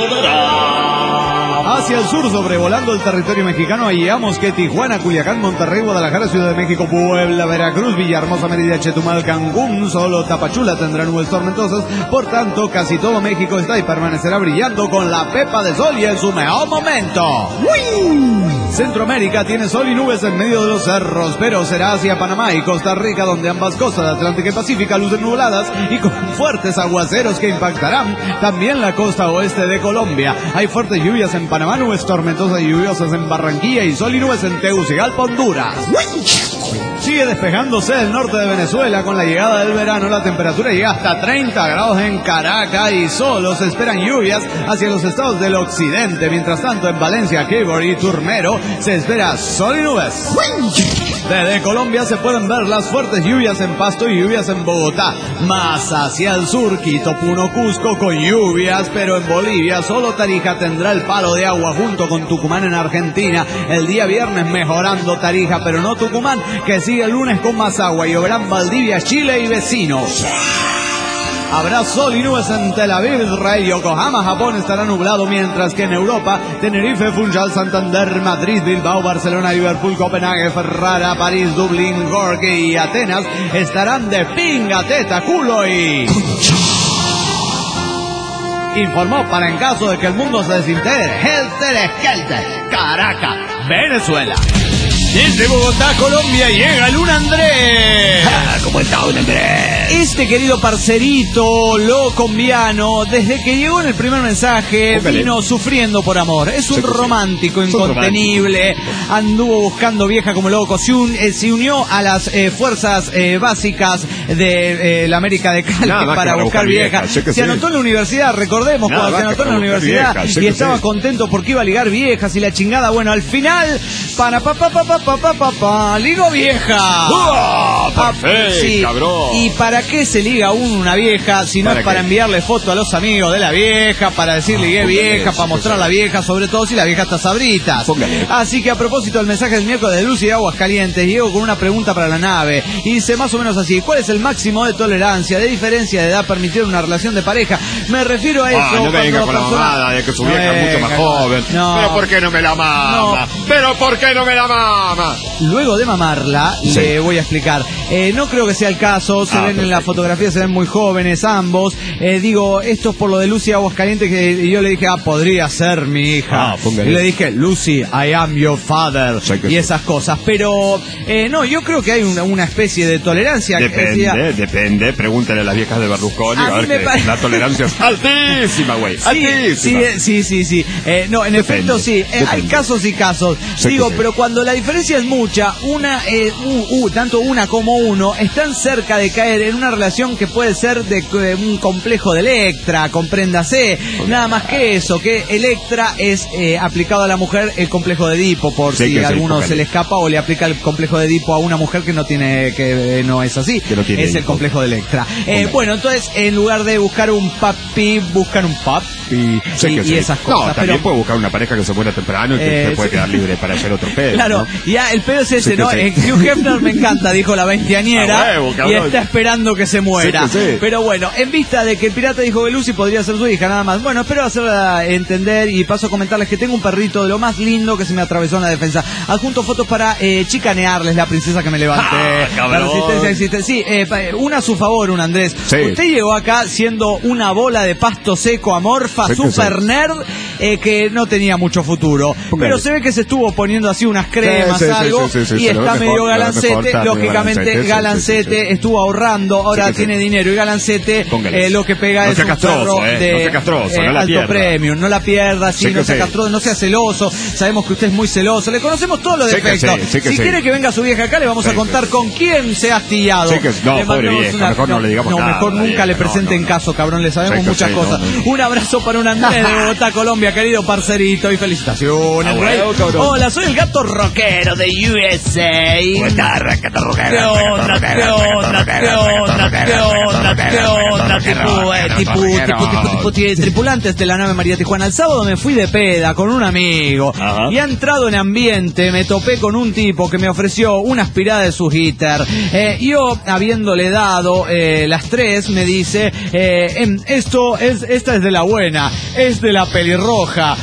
C: Hacia el sur, sobrevolando el territorio mexicano, hallamos que Tijuana, Culiacán, Monterrey, Guadalajara, Ciudad de México, Puebla, Veracruz, Villahermosa, Mérida, Chetumal, Cancún, solo Tapachula tendrá nubes tormentosas. Por tanto, casi todo México está y permanecerá brillando con la pepa de sol y en su mejor momento. ¡Uy! Centroamérica tiene sol y nubes en medio de los cerros, pero será hacia Panamá y Costa Rica, donde ambas costas de Atlántica y Pacífica lucen nubladas y con fuertes aguaceros que impactarán también la costa oeste de Colombia. Hay fuertes lluvias en Panamá, nubes tormentosas y lluviosas en Barranquilla y sol y nubes en Tegucigalpa, Honduras. Sigue despejándose el norte de Venezuela con la llegada del verano. La temperatura llega hasta treinta grados en Caracas y solo se esperan lluvias hacia los estados del occidente. Mientras tanto, en Valencia, Quibor y Turmero se espera sol y nubes. Desde Colombia se pueden ver las fuertes lluvias en Pasto y lluvias en Bogotá. Más hacia el sur, Quito, Puno, Cusco con lluvias, pero en Bolivia solo Tarija tendrá el palo de agua junto con Tucumán en Argentina. El día viernes mejorando Tarija, pero no Tucumán, que sigue el lunes con más agua. Y lloverán Valdivia, Chile y vecinos. Habrá sol y nubes en Tel Aviv, Israel y Yokohama, Japón estará nublado, mientras que en Europa, Tenerife, Funchal, Santander, Madrid, Bilbao, Barcelona, Liverpool, Copenhague, Ferrara, París, Dublín, Gorky y Atenas estarán de pinga, teta, culo y... Informó para en caso de que el mundo se desintegre, Helter Skelter, Caracas, Venezuela. Desde Bogotá, Colombia, llega el Un Andrés.
E: Ah, ¿cómo está Un Andrés?
C: Este querido parcerito locombiano, desde que llegó en el primer mensaje,
D: Póngale.
C: vino sufriendo por amor. Es un
D: Sí, sí, sí.
C: romántico
D: Es un
C: incontenible. Anduvo buscando vieja como loco. Se, un, eh, se unió a las eh, fuerzas eh, básicas de eh, la América de Cali
D: Nada más
C: para,
D: que para
C: buscar
D: buscar
C: vieja.
D: viejas, sí que
C: Se
D: sí.
C: anotó en la universidad, recordemos,
D: Nada
C: cuando se
D: más que
C: anotó en la
D: para buscar
C: universidad
D: viejas, sí
C: y
D: que
C: estaba
D: sí.
C: contento porque iba a ligar viejas y la chingada. Bueno, al final, para pa pa pa pa pa pa pa pa, ligo vieja.
D: ¡Ah!
C: Ah,
D: Perfecto,
C: sí.
D: cabrón.
C: ¿Y para qué se liga uno una vieja si no
D: ¿Para
C: es para
D: qué?
C: enviarle foto a los amigos de la vieja, para decirle que es
D: póngale
C: vieja,
D: eso,
C: para mostrar a la vieja, sobre todo si la vieja está sabritas?
D: Póngale.
C: Así que a propósito del mensaje del miércoles de Lucy de Aguascalientes, llego con una pregunta para la nave y dice más o menos así: ¿cuál es el máximo de tolerancia, de diferencia de edad permitir una relación de pareja? Me refiero a eso.
D: Ah, no venga
C: cuando
D: con la
C: persona-
D: mamada de que su
C: No
D: vieja es mucho más
C: venga,
D: joven.
C: no.
D: Pero ¿por qué no me la mama?
C: No.
D: Pero ¿por qué no me la mama?
C: Luego de mamarla,
D: Sí.
C: le voy a explicar. Eh, no creo que sea el caso, se
D: Ah,
C: ven en la
D: perfecto.
C: fotografía, se ven muy jóvenes ambos. Eh, digo, esto es por lo de Lucy Aguascalientes, que yo le dije, ah, podría ser mi hija.
D: Ah, póngale.
C: y le dije, Lucy, I am your father.
D: Sí, que
C: y
D: sí.
C: esas cosas. Pero, eh, no, yo creo que hay una, una especie de tolerancia. que
D: Depende,
C: decía-
D: depende. Pregúntale a las viejas de Berlusconi.
C: A
D: A,
C: mí
D: ver
C: me
D: que
C: pare-
D: la tolerancia es altísima, güey.
C: Sí, sí,
D: Altísima.
C: eh, sí, sí, sí. Eh, no, en
D: Depende,
C: efecto sí. Eh, hay
D: depende.
C: casos y casos.
D: Sí,
C: Digo,
D: que sí.
C: pero cuando la diferencia es mucha, una, eh, u- u- tanto una como uno están cerca de caer en una relación que puede ser de eh, un complejo de Electra, compréndase. Nada más que eso, que Electra es eh, aplicado a la mujer el complejo de Edipo, por
D: Sí,
C: si
D: que sí,
C: a alguno
D: póngale.
C: se le escapa, o le aplica el complejo de Edipo a una mujer que no tiene, que eh, no es así.
D: Que no tiene
C: es el
D: hijos.
C: complejo de Electra. Eh,
D: Póngale.
C: bueno, entonces, en lugar de buscar un papi, buscan un papi.
D: Sí
C: y,
D: que
C: y
D: sí.
C: esas cosas.
D: No, también
C: pero,
D: puede buscar una pareja que se muera temprano y que
C: Eh,
D: se puede
C: sí.
D: quedar libre para hacer otro pedo.
C: claro,
D: ¿no?
C: ya el pedo es ese,
D: Sí que
C: ¿no?
D: sí.
C: Eh, Hugh Hefner me encanta, dijo la veinteañera,
D: A huevo,
C: y
D: cabrón.
C: está esperando que se muera.
D: Sí que sí.
C: Pero bueno, en vista de que el pirata dijo que Lucy podría ser su hija, nada más. Bueno, espero hacerla entender y paso a comentarles que tengo un perrito de lo más lindo que se me atravesó en la defensa. Adjunto fotos para eh, chicanearles, la princesa que me levanté.
D: Ah,
C: la
D: cabrón.
C: resistencia existe. Sí, eh, pa- una a su favor, un Andrés.
D: Sí.
C: Usted llegó acá siendo una bola de pasto seco amorfa,
D: Sí que
C: super
D: sí.
C: nerd, eh, que no tenía mucho futuro.
D: Póngale.
C: Pero se ve que se estuvo poniendo así unas cremas,
D: Sí, sí, sí,
C: algo,
D: sí, sí, sí,
C: y
D: se lo
C: está
D: ve
C: medio
D: mejor, se lo ve
C: galancete.
D: mejor, está medio
C: Lógicamente,
D: galancete, sí,
C: Galancete
D: sí, sí, sí.
C: estuvo ahorrando, ahora
D: Sí que sí.
C: tiene dinero, y Galancete
D: Póngale.
C: eh, lo que pega
D: No
C: es
D: sea
C: un
D: castroso,
C: perro
D: eh,
C: de
D: no sea castroso, no la
C: alto
D: pierda.
C: premium. No la pierda, sí,
D: Sí que
C: no sea
D: sí.
C: castroso, no sea celoso. Sabemos que usted es muy celoso, le conocemos todos los
D: Sí que
C: defectos.
D: sí, sí que
C: si
D: sí.
C: quiere que venga su vieja acá, le vamos
D: Sí
C: a contar
D: que sí.
C: con quién se ha astillado.
D: Sí que- no,
C: Le
D: pobre
C: mandamos
D: vieja, mejor no le digamos
C: no,
D: nada
C: mejor
D: a la
C: nunca le
D: vieja, no,
C: presenten
D: no, no.
C: caso, cabrón, le sabemos
D: Sí que
C: muchas
D: sí,
C: cosas.
D: no, no.
C: Un abrazo para un Andrés de Bogotá, Colombia. día, querido parcerito, y felicitaciones.
D: Ah, bueno, cabrón.
C: Hola, soy el gato rockero de U S A.
E: ¿Cómo estás, gato rockero?
C: ¿Qué onda? ¿Qué onda? ¿Qué onda? ¿Qué onda? ¿Qué onda? Tipo, eh, tipo, tipo, tipo, tipo, tripulantes de la nave María Tijuana. El sábado me fui de peda con un amigo.
D: Ajá.
C: Y ha entrado en ambiente, me topé con un tipo que me ofreció una aspirada de su hitter. Eh, yo, habiéndole dado eh, las tres, me dice, eh, em, esto es, esta es de la buena, es de la pelirroja.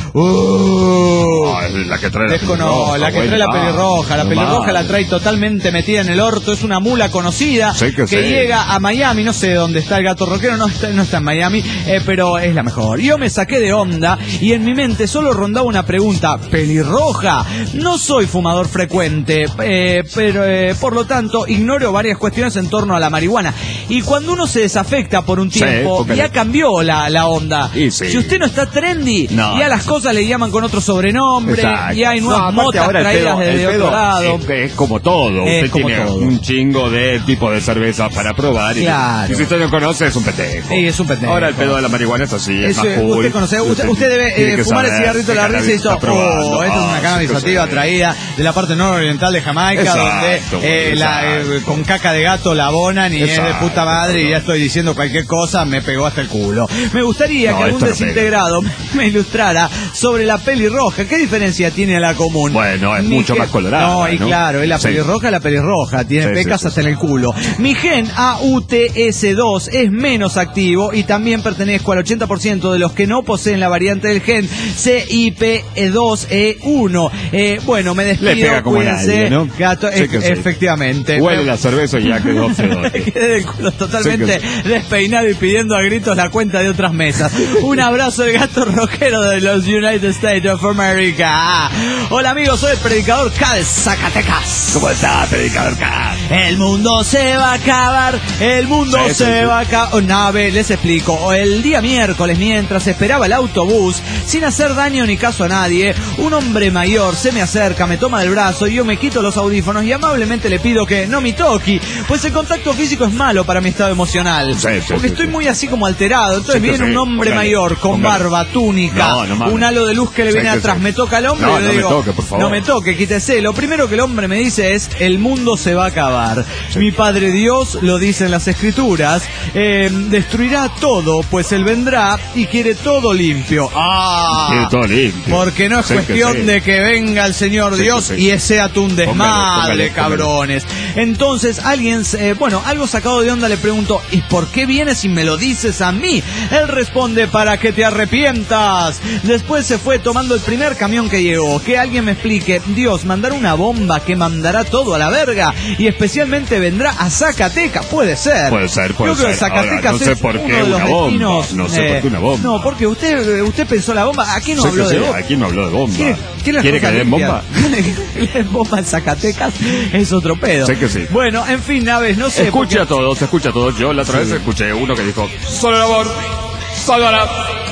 C: Uh.
D: Ah, es la que trae la
C: Descono,
D: pelirroja,
C: la que
D: güey.
C: trae la pelirroja, la
D: Ah,
C: pelirroja
D: normal.
C: la trae totalmente metida en el orto, es una mula conocida
D: Sí que sí.
C: llega a Miami, no sé dónde está el gato rockero, no está, no está en Miami, eh, pero es la mejor. Yo me saqué de onda y en mi mente solo rondaba una pregunta, ¿pelirroja? No soy fumador frecuente, eh, pero eh, por lo tanto ignoro varias cuestiones en torno a la marihuana. Y cuando uno se desafecta por un
D: Sí,
C: tiempo,
D: porque
C: ya
D: le-
C: cambió la, la onda.
D: Y sí.
C: Si usted no está trendy,
D: No,
C: ya
D: no.
C: las cosas le llaman con otro sobrenombre,
D: Exacto.
C: ya hay nuevas
D: No, aparte
C: motas
D: ahora el
C: traídas
D: pedo-
C: desde
D: el
C: otro
D: pedo
C: lado.
D: Es, es como todo.
C: Es
D: Usted
C: como
D: tiene
C: todo.
D: un chingo de tipo de cerveza para probar. Y,
C: Claro.
D: y si usted no conoce, es un pendejo.
C: Sí, es un pendejo.
D: Ahora el pedo de la marihuana es así, es
C: Eso,
D: más cool.
C: usted conoce, usted, usted debe
D: tiene
C: eh,
D: que
C: fumar el
D: saber
C: cigarrito de la
D: qué
C: risa y
D: cannabis
C: dice,
D: está probando.
C: oh, esta es una
D: Ah,
C: cannabis
D: sí que
C: sativa
D: sí.
C: traída de la parte nororiental de Jamaica,
D: Exacto,
C: donde eh, la, eh,
D: exacto.
C: con caca de gato la abonan y es de
D: Exacto,
C: puta madre y ya estoy diciendo cualquier cosa, me pegó hasta el culo. Me gustaría
D: No,
C: que algún
D: esto no pega.
C: desintegrado me ilustrara sobre la pelirroja. ¿Qué diferencia tiene a la común?
D: Bueno, es
C: Mi
D: mucho
C: gen-
D: más colorada,
C: No, y
D: ¿no?
C: claro, es la
D: Sí.
C: pelirroja, la pelirroja, tiene
D: Sí, sí,
C: pecas
D: sí,
C: hasta
D: sí.
C: en el culo. Mi gen A U T S dos es menos activo y también pertenezco al ochenta por ciento de los que no poseen la variante del gen C I P dos E uno. Eh, bueno, me despido,
D: Le pega como
C: cuídense.
D: nadie, ¿no?
C: Gato,
D: Sí
C: e-
D: que sí.
C: efectivamente.
D: Huele
C: Me-
D: la cerveza y ya quedó feo.
C: Quedé del culo totalmente
D: Sí que
C: despeinado y pidiendo a gritos la cuenta de otras mesas. Un abrazo del gato rockero de los United States of America. Hola amigos, soy el predicador K de Zacatecas.
E: ¿Cómo estás, predicador K?
C: El mundo se va a acabar, el mundo
D: Sí,
C: se
D: sí, sí.
C: va a acabar. Oh, nave, les explico. El día miércoles, mientras esperaba el autobús, sin hacer daño ni caso a nadie, un hombre mayor se me acerca, me toma del brazo y yo me quito los audífonos y amablemente le pido que no me toque, pues el contacto físico es malo para mi estado emocional.
D: Sí, sí,
C: porque
D: sí,
C: estoy
D: sí.
C: muy así como alterado. Entonces
D: Sí que
C: viene
D: sí,
C: un hombre
D: póngale,
C: mayor con
D: póngale.
C: barba, túnica,
D: No, no mames.
C: un halo de luz que le
D: Sí
C: viene
D: que
C: atrás,
D: sí.
C: me toca el hombro
D: No,
C: y le
D: no me
C: digo,
D: toque, por favor.
C: no me toque, quítese. Lo primero que el hombre me dice es, el mundo se va a acabar. Mi Padre Dios, lo dice en las Escrituras, eh, destruirá todo, pues Él vendrá y quiere todo limpio. ¡Ah!
D: Tiene todo limpio.
C: Porque no es
D: Sí que
C: cuestión
D: sí.
C: de que venga el Señor
D: Sí,
C: Dios
D: que sí.
C: y sea tú un desmadre,
D: Póngale, póngale,
C: cabrones. Entonces, alguien, eh, bueno, algo sacado de onda le preguntó, ¿y por qué vienes y me lo dices a mí? Él responde, para que te arrepientas. Después se fue tomando el primer camión que llegó. Que alguien me explique, Dios, mandar una bomba que mandará todo a la verga y especialmente vendrá a Zacatecas, puede ser.
D: Puede ser, puede
C: Yo creo que
D: ser.
C: Zacatecas
D: Ahora, no sé
C: es
D: por
C: uno
D: qué
C: de los
D: una bomba.
C: destinos,
D: No sé
C: eh,
D: por qué una bomba.
C: No, porque usted, usted pensó la bomba. Aquí no
D: Sí
C: habló
D: que
C: de
D: sí,
C: bomba.
D: aquí no habló de bomba.
C: ¿Quiere, quiere las
D: ¿Quiere que
C: cosas
D: le den
C: limpias?
D: bomba?
C: Le den bomba en Zacatecas es otro pedo.
D: Sí que sí.
C: Bueno, en fin, Naves, no sé.
D: Escucha a
C: porque-
D: todos, escucha a todos. Yo la otra vez escuché uno que dijo, solo el amor salvará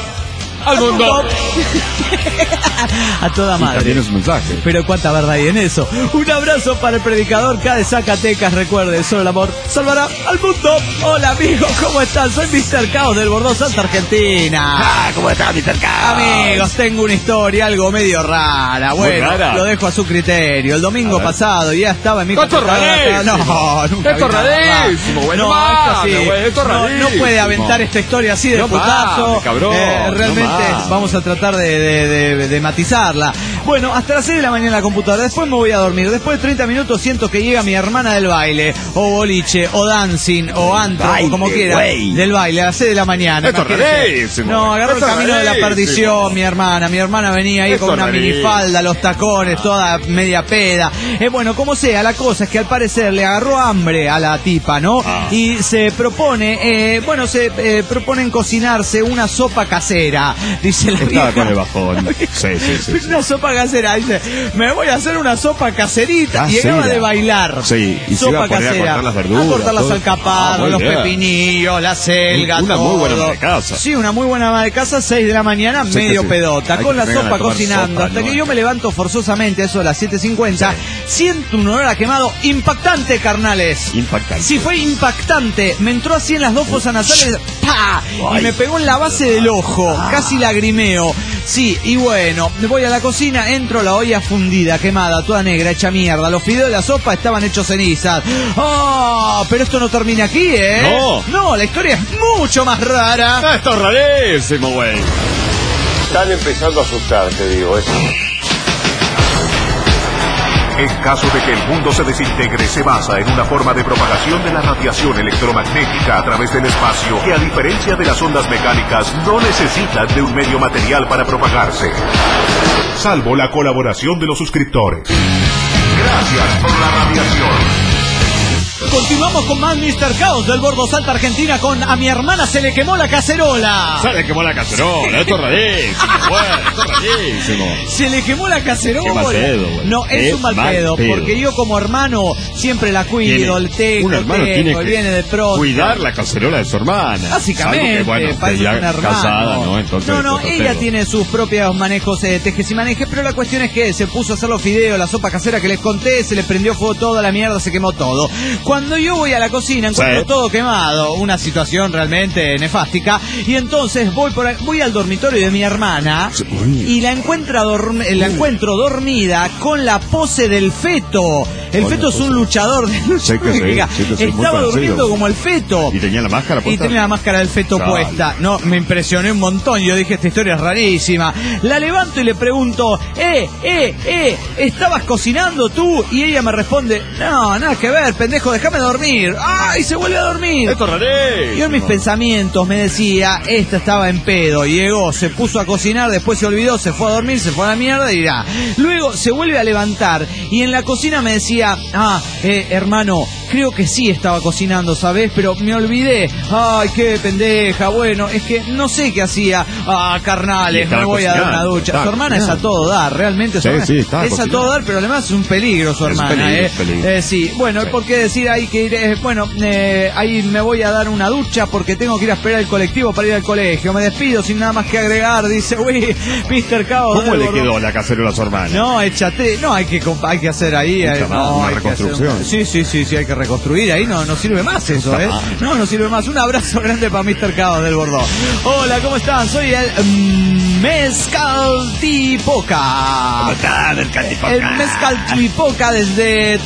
D: al mundo.
C: A toda
D: Y
C: madre.
D: también es un mensaje.
C: Pero cuánta verdad hay en eso. Un abrazo para el predicador K de Zacatecas. Recuerde, solo el amor salvará al mundo. Hola amigos, ¿cómo están? Soy mister Caos del Bordón Santa Argentina.
E: Ah, ¿cómo estás, mister K?
C: Amigos, tengo una historia algo medio rara.
D: Muy
C: Bueno,
D: rara.
C: lo dejo a su criterio. El domingo
D: A ver.
C: pasado ya estaba en mi
D: Esto es
C: computadora.
D: rarísimo.
C: No, nunca
D: Esto
C: vi
D: es
C: nada raro.
D: rarísimo, güey, no
C: No, esto
D: mames,
C: sí.
D: güey, esto es
C: No, no
D: rarísimo.
C: puede aventar esta historia así de
D: No
C: putazo.
D: mames, cabrón,
C: Eh,
D: no
C: realmente
D: mames.
C: vamos a tratar de, de, de, de matizarla. Bueno, hasta las seis de la mañana en la computadora. Después me voy a dormir. Después de treinta minutos siento que llega mi hermana del baile, o boliche, o dancing, o antro,
E: Baile,
C: o como quiera.
E: güey.
C: Del baile, a las seis de la mañana.
D: Esto es
C: imagínense.
D: rarísimo.
C: No, agarró el
D: Esto es
C: camino de la
D: rarísimo.
C: perdición, mi hermana. Mi hermana venía ahí
D: Esto
C: con
D: es
C: una
D: rarísimo.
C: minifalda, los tacones, toda media peda. Eh, bueno, como sea, la cosa es que al parecer le agarró hambre a la tipa, ¿no?
D: Ah.
C: Y se propone, eh, bueno, se eh, proponen cocinarse una sopa casera, dice la
D: Estaba
C: vieja.
D: con el bajón. Sí, sí, sí. sí.
C: Una sopa casera, dice, me voy a hacer una sopa caserita. Y
D: Casera.
C: llegaba de bailar.
D: Sí, y se
C: sopa
D: iba a poner a
C: casera.
D: cortar las verduras,
C: A cortar los
D: todo.
C: alcaparros,
D: Ah, muy
C: los
D: bien.
C: pepinillos, la selga,
D: Una
C: todo.
D: muy buena ama de casa.
C: Sí, una muy buena ama de casa, seis de la mañana,
D: Sí,
C: medio
D: que sí.
C: pedota,
D: Hay
C: con
D: que
C: la
D: vengan a
C: sopa
D: tomar
C: cocinando,
D: sopa,
C: hasta
D: ¿no?
C: que yo me levanto forzosamente, eso a las siete cincuenta, siento un olor a quemado impactante, carnales.
D: Impactante.
C: Sí, fue impactante. Me entró así en las dos fosas nasales, ¡pa! Y
E: Ay.
C: me pegó en la base del ojo, casi lagrimeo. Sí, y bueno, voy a la cocina, entro, la olla fundida, quemada, toda negra, hecha mierda. Los fideos de la sopa estaban hechos cenizas. ¡Oh! Pero esto no termina aquí, ¿eh?
D: No.
C: No, la historia es mucho más rara.
D: Ah, esto es rarísimo, güey.
H: Están empezando a asustar, te digo, eso.
B: En caso de que el mundo se desintegre, se basa en una forma de propagación de la radiación electromagnética a través del espacio que, a diferencia de las ondas mecánicas, no necesitan de un medio material para propagarse, salvo la colaboración de los suscriptores. Gracias por la radiación.
C: Continuamos con más mister Caos del Bordo Salta Argentina con A mi hermana se le quemó la cacerola.
D: Se le quemó la cacerola, esto es rarísimo, güey, esto es rarísimo.
C: Se le quemó la cacerola.
D: Qué mal pedo, güey.
C: No, es
D: Qué
C: un mal,
D: mal
C: pedo,
D: pedo.
C: porque yo como hermano siempre la cuido, el tengo,
D: Un hermano
C: tengo,
D: tiene
C: el
D: que
C: viene de pronto.
D: cuidar la cacerola de su hermana.
C: Básicamente,
D: Salvo que, bueno,
C: parece
D: ya
C: un hermano.
D: casada, ¿no? Entonces,
C: no, no,
D: es otro
C: ella
D: tema.
C: tiene sus propios manejos de tejes y manejes, pero la cuestión es que se puso a hacer los fideos, la sopa casera que les conté, se les prendió fuego toda la mierda, se quemó todo. Cuando yo voy a la cocina encuentro
D: Sí.
C: todo quemado, una situación realmente nefástica, y entonces voy por ahí, voy al dormitorio de mi hermana y la encuentro, dorm, la encuentro dormida con la pose del feto. El
D: Con
C: feto
D: la
C: es un
D: pose.
C: luchador de lucha
D: Sí que sí,
C: olímpica.
D: sí que sí, muy
C: Estaba
D: parecido.
C: durmiendo como el feto.
D: ¿Y tenía la máscara
C: Y
D: puesta?
C: tenía la máscara del feto
D: Claro.
C: puesta. No, me impresioné un montón. Yo dije, esta historia es rarísima. La levanto y le pregunto, eh, eh, eh, ¿estabas cocinando tú? Y ella me responde, no, nada que ver, pendejo, déjame dormir. ¡Ay, se vuelve a dormir!
D: Esto es rarísimo.
C: Yo en mis pensamientos me decía, esta estaba en pedo, llegó, se puso a cocinar, después se olvidó, se fue a dormir, se fue a la mierda y ya. Luego se vuelve a levantar y en la cocina me decía, ah, eh, hermano, creo que sí estaba cocinando, ¿sabés? Pero me olvidé. Ay, qué pendeja, bueno, es que no sé qué hacía. Ah,
D: Y
C: carnales,
D: estaba
C: me voy a dar una
D: cocinando,
C: ducha.
D: estaba
C: Su hermana es a
D: cocinando.
C: todo dar, realmente su
D: Sí,
C: hermana
D: sí, estaba
C: es a
D: cocinando.
C: todo dar, pero además es un peligro su
D: Es un
C: hermana,
D: peligro,
C: ¿eh?
D: es peligro.
C: Eh, sí, bueno,
D: Sí.
C: ¿por qué decir ahí que ir? Eh, bueno, eh, ahí me voy a dar una ducha porque tengo que ir a esperar el colectivo para ir al colegio. Me despido sin nada más que agregar, dice, uy, mister Caos.
D: ¿Cómo
C: del
D: le
C: Bordo.
D: quedó la cacerola a su hermana?
C: No, échate, no, hay que comp- hay que hacer ahí,
D: Puta
C: eh,
D: madre,
C: no,
D: una
C: hay que hacer un-
D: reconstrucción.
C: sí, sí, sí, sí, hay que reconstruir ahí, no, no sirve más eso,
D: Puta
C: eh.
D: madre.
C: No, no sirve más. Un abrazo grande para mister Caos del Bordo. Hola, ¿cómo están? Soy el mm, Mezcaltipoca.
E: ¿Cómo está, Mercatipoca?
C: El Mezcaltipoca desde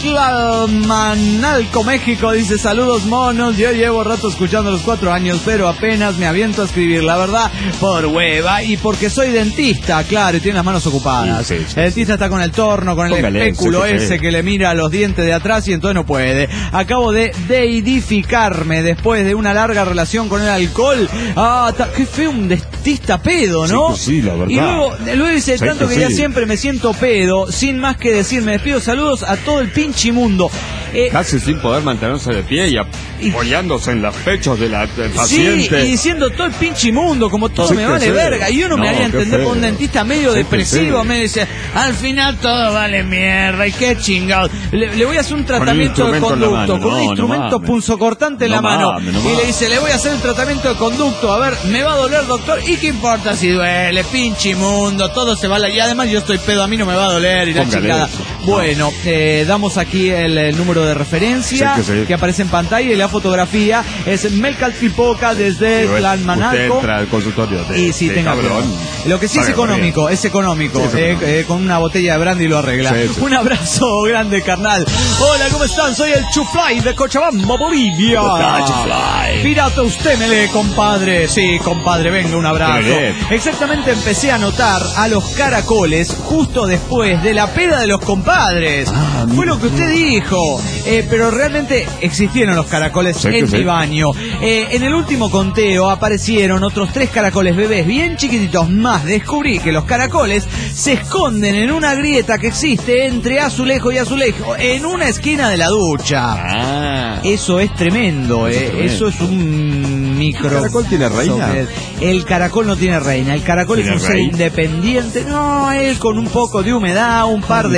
C: Tlamanalco, México, dice saludos monos, yo llevo rato escuchando los cuatro años, pero apenas me aviento a escribir, la verdad, por hueva y porque soy dentista, claro, y tiene las manos ocupadas.
D: Sí, sí, sí,
C: el dentista está con el torno, con el
D: Póngale,
C: espéculo
D: sí, sí, sí.
C: ese que le mira los dientes de atrás y entonces no puede. Acabo de deidificarme después de una larga relación con el alcohol. Ah, ta- qué feo un dentista pedo, ¿no?
D: Sí, sí, la verdad.
C: Y luego, luego dice,
D: Sí,
C: tanto
D: que
C: que ya
D: sí.
C: siempre me siento pedo, sin más que decir, me despido, saludos a todo el pinche mundo. Eh,
D: Casi sin poder mantenerse de pie y apoyándose en los pechos de la del
C: Sí,
D: paciente.
C: y diciendo todo el pinche mundo, como todo
D: Sí,
C: me
D: que
C: vale
D: sí.
C: verga. Y uno me
D: No,
C: haría
D: qué
C: entender
D: feo.
C: por un dentista medio
D: Sí, que
C: depresivo,
D: sí.
C: me dice, al final todo vale mierda, y qué chingado. Le, le voy a hacer un tratamiento de
D: instrumento en la
C: conducto,
D: mano,
C: con un
D: no, no
C: instrumento
D: mames.
C: punzocortante en
D: No
C: la mano.
D: mames, no
C: y le
D: mames.
C: dice, le voy a hacer el tratamiento de conducto, a ver, me va a doler, doctor, y qué importa si duele, pinche mundo, todo se va a la... Y además yo estoy pedo, a mí no me va a doler, y la
D: Póngale
C: chingada.
D: eso.
C: Bueno, eh, damos aquí el, el número de referencia
D: Sí, que sí.
C: que aparece en pantalla y la fotografía es Melcaltipoca desde
D: Usted
C: Tlalmanalco.
D: entra al consultorio de,
C: Y sí,
D: de
C: tenga
D: cabrón.
C: cuidado. Lo que sí es
D: Paga
C: económico, es económico.
D: Sí, es
C: eh,
D: económico.
C: eh, con una botella de brandy lo arregla.
D: Sí, sí.
C: Un abrazo grande, carnal. Hola, ¿cómo están? Soy el Chufly de Cochabamba, Bolivia.
E: ¿Cómo está, Chufly?
C: Pirata, usted me lee, compadre. Sí, compadre, venga, un abrazo.
D: Que me lee.
C: Exactamente, empecé a notar a los caracoles justo después de la peda de los compadres.
D: Ah,
C: Fue lo que usted dijo. Eh, pero realmente existieron los caracoles
D: Sí, que
C: en
D: sí.
C: mi baño. Eh, en el último conteo aparecieron otros tres caracoles bebés bien chiquititos más. Descubrí que los caracoles se esconden en una grieta que existe entre azulejo y azulejo en una esquina de la ducha.
D: Ah.
C: Eso es tremendo,
D: Eso es
C: eh.
D: tremendo.
C: Eso es un micro.
D: ¿El caracol tiene reina?
C: El caracol no tiene reina. El caracol es
D: ¿Tiene
C: un ser
D: reina?
C: independiente. No, él con un poco de humedad, un par de
D: Sí, sí.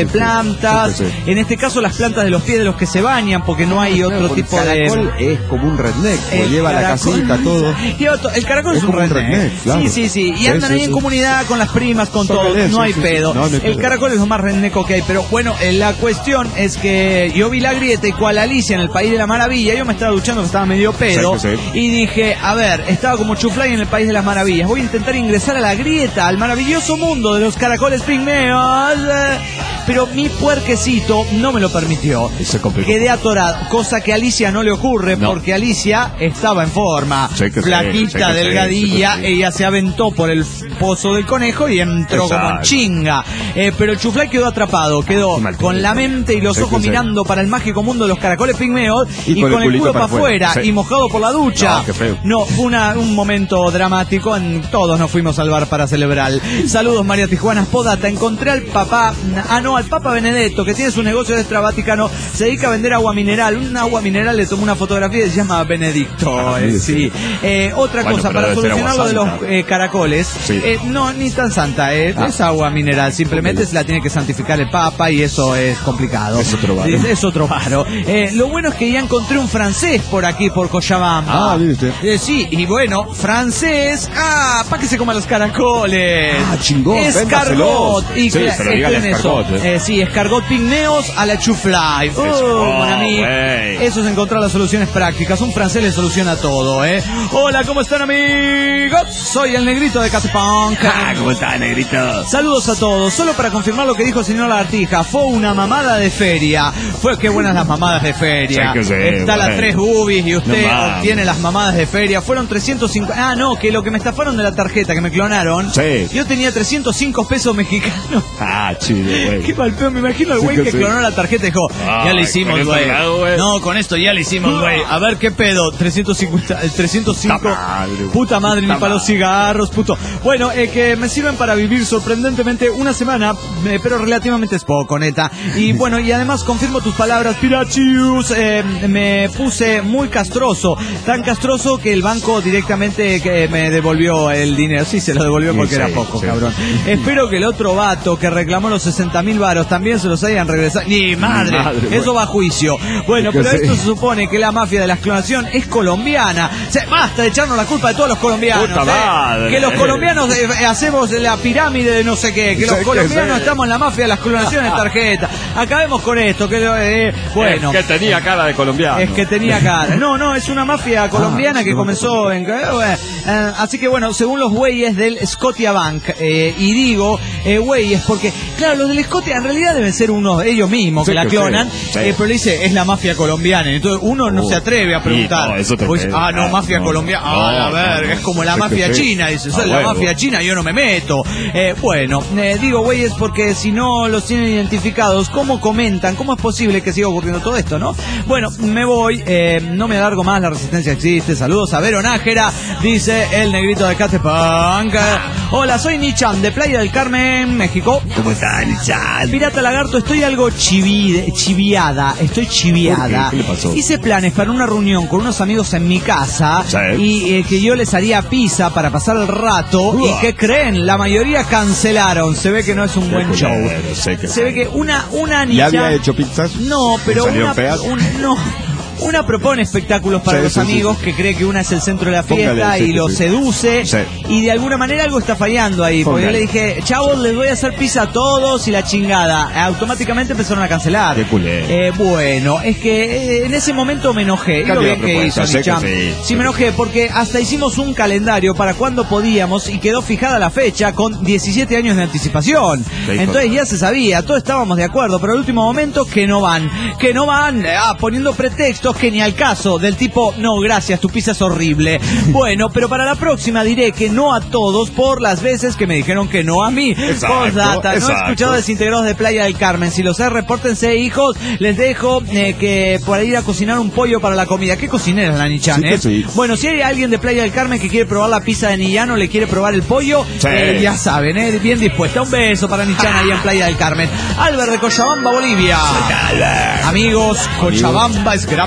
C: plantas,
D: Sí, sí, sí.
C: en este caso las plantas de los pies de los que se bañan, porque no hay otro
D: Claro,
C: tipo
D: el
C: de...
D: caracol es como un redneck,
C: El
D: lleva la
C: caracol-
D: casita, todo.
C: Lleva to- El caracol es,
D: Es
C: un
D: como un
C: redneck.
D: redneck, claro.
C: Sí, sí, sí. Y
D: Sí,
C: andan
D: sí,
C: ahí en
D: sí.
C: comunidad con las primas, con
D: Son
C: todo.
D: pelés,
C: No
D: sí,
C: hay
D: sí, sí.
C: pedo.
D: No, no hay
C: El
D: pedo.
C: caracol es lo más redneco que hay. Pero bueno, eh, la cuestión es que yo vi la grieta y cual Alicia en el País de la Maravilla, yo me estaba duchando que estaba medio pedo.
D: Sí, sí, sí.
C: Y dije, a ver, estaba como Chuflay en el País de las Maravillas. Voy a intentar ingresar a la grieta, al maravilloso mundo de los caracoles pigmeos. eh, Pero mi puerquecito no me lo permitió.
D: Y se complicó.
C: Quedé atorado, cosa que a Alicia no le ocurre
D: No.
C: porque Alicia estaba en forma.
D: Sí que sí,
C: Flaquita,
D: sí que sí,
C: delgadilla,
D: sí que sí.
C: ella se aventó por el pozo del conejo y entró
D: Exacto.
C: como en chinga. Eh, pero el Chuflay quedó atrapado, quedó
D: qué mal
C: con
D: que
C: la
D: sí.
C: mente y los
D: Sí que
C: ojos
D: sí.
C: mirando para el mágico mundo de los caracoles pigmeos y,
D: Y
C: con,
D: con el
C: el
D: culito
C: culo
D: para
C: para afuera
D: afuera, sí.
C: y mojado por la ducha.
D: No, qué feo.
C: No, fue una- un momento dramático, en, todos nos fuimos al bar para celebrar. Saludos María Tijuana Podata, encontré al papá, ah no, al Papa Benedetto, que tiene su negocio de extravaticano, se dedica a vender agua mineral, un agua mineral, le tomó una fotografía y se llama Benedicto,
D: Ah,
C: eh,
D: sí,
C: sí.
D: sí.
C: Eh, otra
D: Bueno,
C: cosa,
D: pero
C: para
D: debe ser
C: solucionar lo
D: agua
C: de los
D: santa.
C: eh, caracoles,
D: Sí.
C: eh, no, ni tan santa, eh,
D: Ah.
C: es agua mineral, simplemente
D: Ok.
C: se la tiene que santificar el Papa y eso es complicado.
D: Es otro varo.
C: Es, es otro varo. Eh, lo bueno es que ya encontré un francés por aquí, por Cochabamba.
D: Ah, mire usted.
C: Eh, sí, y bueno, francés, ah, para que se coman los caracoles.
D: Ah, chingón,
C: Escargot.
D: véndaselos.
C: Y
D: Sí,
C: cla-
D: pero dígale
C: escuchen
D: escargot,
C: eso.
D: eh.
C: Eh, sí, escargot pigmeos a la chuflay. Oh,
D: Oh,
C: mon ami.
D: güey.
C: Eso es encontrar las soluciones prácticas. Un francés le soluciona todo, ¿eh? Hola, ¿cómo están, amigos? Soy el negrito de Catepunk.
E: Ah, ¿cómo está, negrito?
C: Saludos a todos. Solo para confirmar lo que dijo el señor Lagartija, fue una mamada de feria. Fue qué buenas las mamadas de feria.
D: Sí que sí,
C: Está las
D: bueno.
C: tres boobies y usted
D: No mames.
C: obtiene las mamadas de feria. Fueron trescientos cincuenta. Ah, no, que lo que me estafaron de la tarjeta, que me clonaron.
D: Sí.
C: Yo tenía trescientos cinco pesos mexicanos.
D: Ah, chido, güey.
C: Qué mal pedo, me imagino el
D: Sí
C: güey
D: que
C: que
D: sí.
C: clonó la tarjeta y dijo,
D: Ay,
C: ya le
D: con
C: hicimos,
D: esto
C: güey.
D: claro, güey.
C: No, con esto ya le hicimos, güey. A ver qué pedo, trescientos cincuenta, el trescientos cinco.
D: Puta madre, güey.
C: Puta madre, ni
D: Puta
C: para los
D: madre.
C: cigarros, puto. Bueno, eh, que me sirven para vivir sorprendentemente una semana, eh, pero relativamente es poco, neta. Y bueno, y además confirmo tus palabras, Pirachius. Eh, me puse muy castroso, tan castroso que el banco directamente que me devolvió el dinero. Sí, se lo devolvió
D: Sí,
C: porque era
D: sí,
C: poco,
D: sí.
C: cabrón. Espero que el otro vato que reclamó los sesenta mil varos también se los hayan regresado. Ni madre,
D: madre,
C: eso
D: güey.
C: va a juicio. Bueno,
D: Que
C: pero
D: sí.
C: esto se supone que la mafia de la clonación es colombiana. Se, basta de echarnos la culpa de todos los colombianos.
D: Puta
C: eh.
D: madre.
C: Que los colombianos eh, eh, hacemos la pirámide de no sé qué. Que
D: Sí,
C: los
D: que
C: colombianos
D: sí.
C: estamos en la mafia de las clonaciones de tarjeta. Acabemos con esto. Que, eh, bueno.
D: Es que tenía cara de colombiano.
C: Es que tenía cara. No, no, es una mafia colombiana
D: Ah,
C: que
D: no,
C: comenzó en... eh, bueno, eh, así que bueno, según los güeyes del Scotiabank, eh, y digo eh, güeyes porque, claro, los del Scotia en realidad deben ser unos ellos mismos
D: Sí,
C: que la
D: que
C: clonan,
D: sí, sí.
C: eh, pero le dice, es la mafia colombiana. Entonces uno no
D: Oh,
C: se atreve a preguntar.
D: sí, no, eso te
C: Pues,
D: creo.
C: ah, no,
D: Ah,
C: mafia
D: no,
C: colombiana.
D: no,
C: Ah, la
D: no,
C: verga,
D: no.
C: es como la
D: Sí, que
C: mafia
D: sí.
C: china. Dice,
D: Ah,
C: soy la
D: huevo.
C: mafia china, yo no me meto. Eh, bueno, eh, digo güeyes porque si no los tienen identificados, ¿cómo comentan? ¿Cómo es posible que siga ocurriendo todo esto, no? Bueno, me voy, eh, no me alargo más, la resistencia existe. Saludos a Vero Nájera, dice el negrito de Catepunk. Hola, soy Nichan de Playa del Carmen, México.
E: ¿Cómo está, Nichan?
C: Pirata Lagarto, estoy algo chivide, chiviada, estoy chiviada.
D: ¿Por qué? ¿Qué le pasó?
C: Hice planes para una reunión con unos amigos en mi casa
D: Sí.
C: y eh, que yo les haría pizza para pasar el rato.
D: Uah.
C: ¿Y qué creen? La mayoría cancelaron. Se ve que no es un buen show.
D: culero, sé que
C: Se ve que una, una
D: ¿Ya
C: Nichan...
D: había hecho pizzas?
C: No, pero
D: ¿Salieron
C: una,
D: feas?
C: un- no. Una propone espectáculos para
D: Sí,
C: los
D: sí, sí,
C: amigos
D: sí.
C: que cree que una es el centro de la fiesta
D: Póngale, sí,
C: y
D: sí,
C: los
D: sí.
C: seduce
D: Sí.
C: y de alguna manera algo está fallando ahí. Porque yo
D: Póngale.
C: le dije, chavos, les voy a hacer pizza a todos y la chingada. Automáticamente empezaron a cancelar.
D: Qué culero.
C: Eh, bueno, es que eh, en ese momento me enojé. Y lo
D: Cambia
C: bien
D: de
C: que
D: propuesta,
C: hizo
D: sé que
C: Nicham.
D: sí.
C: Sí, me enojé porque hasta hicimos un calendario para cuando podíamos y quedó fijada la fecha con diecisiete años de anticipación.
D: hijo
C: Entonces
D: de-
C: ya se sabía, todos estábamos de acuerdo, pero al último momento que no van, que no van, ah, poniendo pretextos que ni al caso, del tipo, no, gracias, tu pizza es horrible. Bueno, pero para la próxima diré que no a todos por las veces que me dijeron que no a mí.
D: Exacto,
C: Postdata, no he
D: exacto.
C: escuchado desintegrados de Playa del Carmen. Si los sé, repórtense, hijos. Les dejo eh, que por ir a cocinar un pollo para la comida. ¿Qué cocinera es la Nichan,
D: Sí que
C: eh?
D: sí.
C: Bueno, si hay alguien de Playa del Carmen que quiere probar la pizza de Nillano, le quiere probar el pollo,
D: Sí.
C: eh, ya saben, eh, bien dispuesta. Un beso para Nichan ahí en Playa del Carmen. Albert de Cochabamba, Bolivia. Amigos, Cochabamba es grande.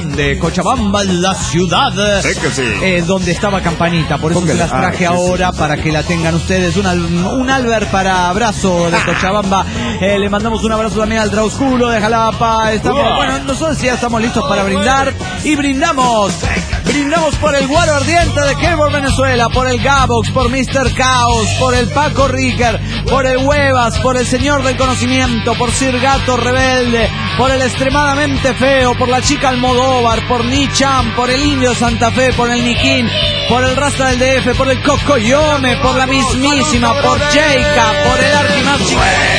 C: grande. Cochabamba, la ciudad.
D: Sí que sí.
C: Eh, donde estaba Campanita. Por eso
D: Póngale.
C: se las traje
D: Ah, sí,
C: ahora
D: sí.
C: para que la tengan ustedes. Un, al- un Albert para abrazo de Cochabamba. Eh, le mandamos un abrazo también al Trausculo de Jalapa. Estamos,
D: Uah.
C: bueno, nosotros ya estamos listos para brindar. Y brindamos. Brindamos por el Guaro Ardiente de Keyboard Venezuela, por el Gabox, por mister Caos, por el Paco Ricker, por el Huevas, por el Señor del Conocimiento, por Sir Gato Rebelde, por el Extremadamente Feo, por la Chica Almodóvar, por Nichan, por el Indio Santa Fe, por el Niquín, por el Rasta del D F, por el Cocoyome, por la mismísima, por Jayca, por el Artimachi.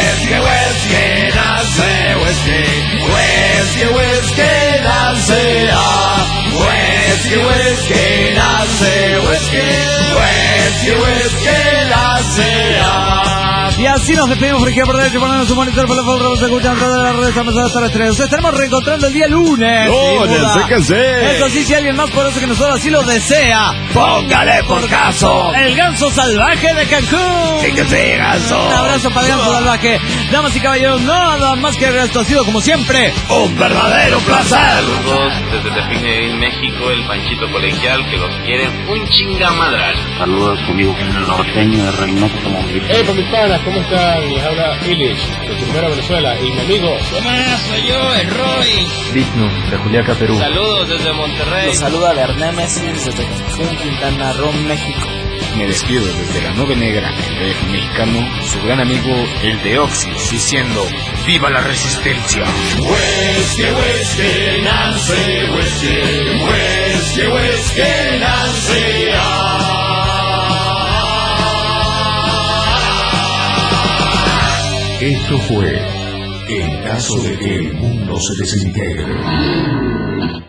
C: Y así nos despedimos por aquí por derecho, ponemos su monitor por la favor, vamos a escuchar todas las redes, estamos hasta las tres. Nos estaremos reencontrando el día lunes.
D: Oye,
C: sin duda.
D: sé que sé.
C: Eso sí, si alguien más poderoso que nosotros así lo desea,
E: Póngale por caso.
C: el ganso salvaje de Cancún.
E: Sí que sí, ganso.
C: Un abrazo para el ganso salvaje. Damas y caballeros, nada más que esto ha sido como siempre.
E: Un verdadero placer.
I: Saludos desde Tepine, México, el Panchito Colegial, que los quieren un chingamadral.
J: Saludos conmigo en el norteño de Reynosa Tamaulipas.
K: Hey, mis panas, ¿cómo están? Les habla Illich, de Primera Venezuela, y mi amigo.
L: ¿Qué más? Soy yo, el Roy.
M: Digno, de Juliaca, Perú.
I: Saludos desde Monterrey.
N: Los saluda Berné Messi desde Cancún, Quintana Roo, México.
M: Me despido desde la Nube Negra, el D F mexicano, su gran amigo, el de Oxys, diciendo, ¡viva la resistencia!
B: Whisky, whisky, Nancy, whisky, whisky, whisky, Nancy,
A: Esto fue En caso de que el mundo se desintegre.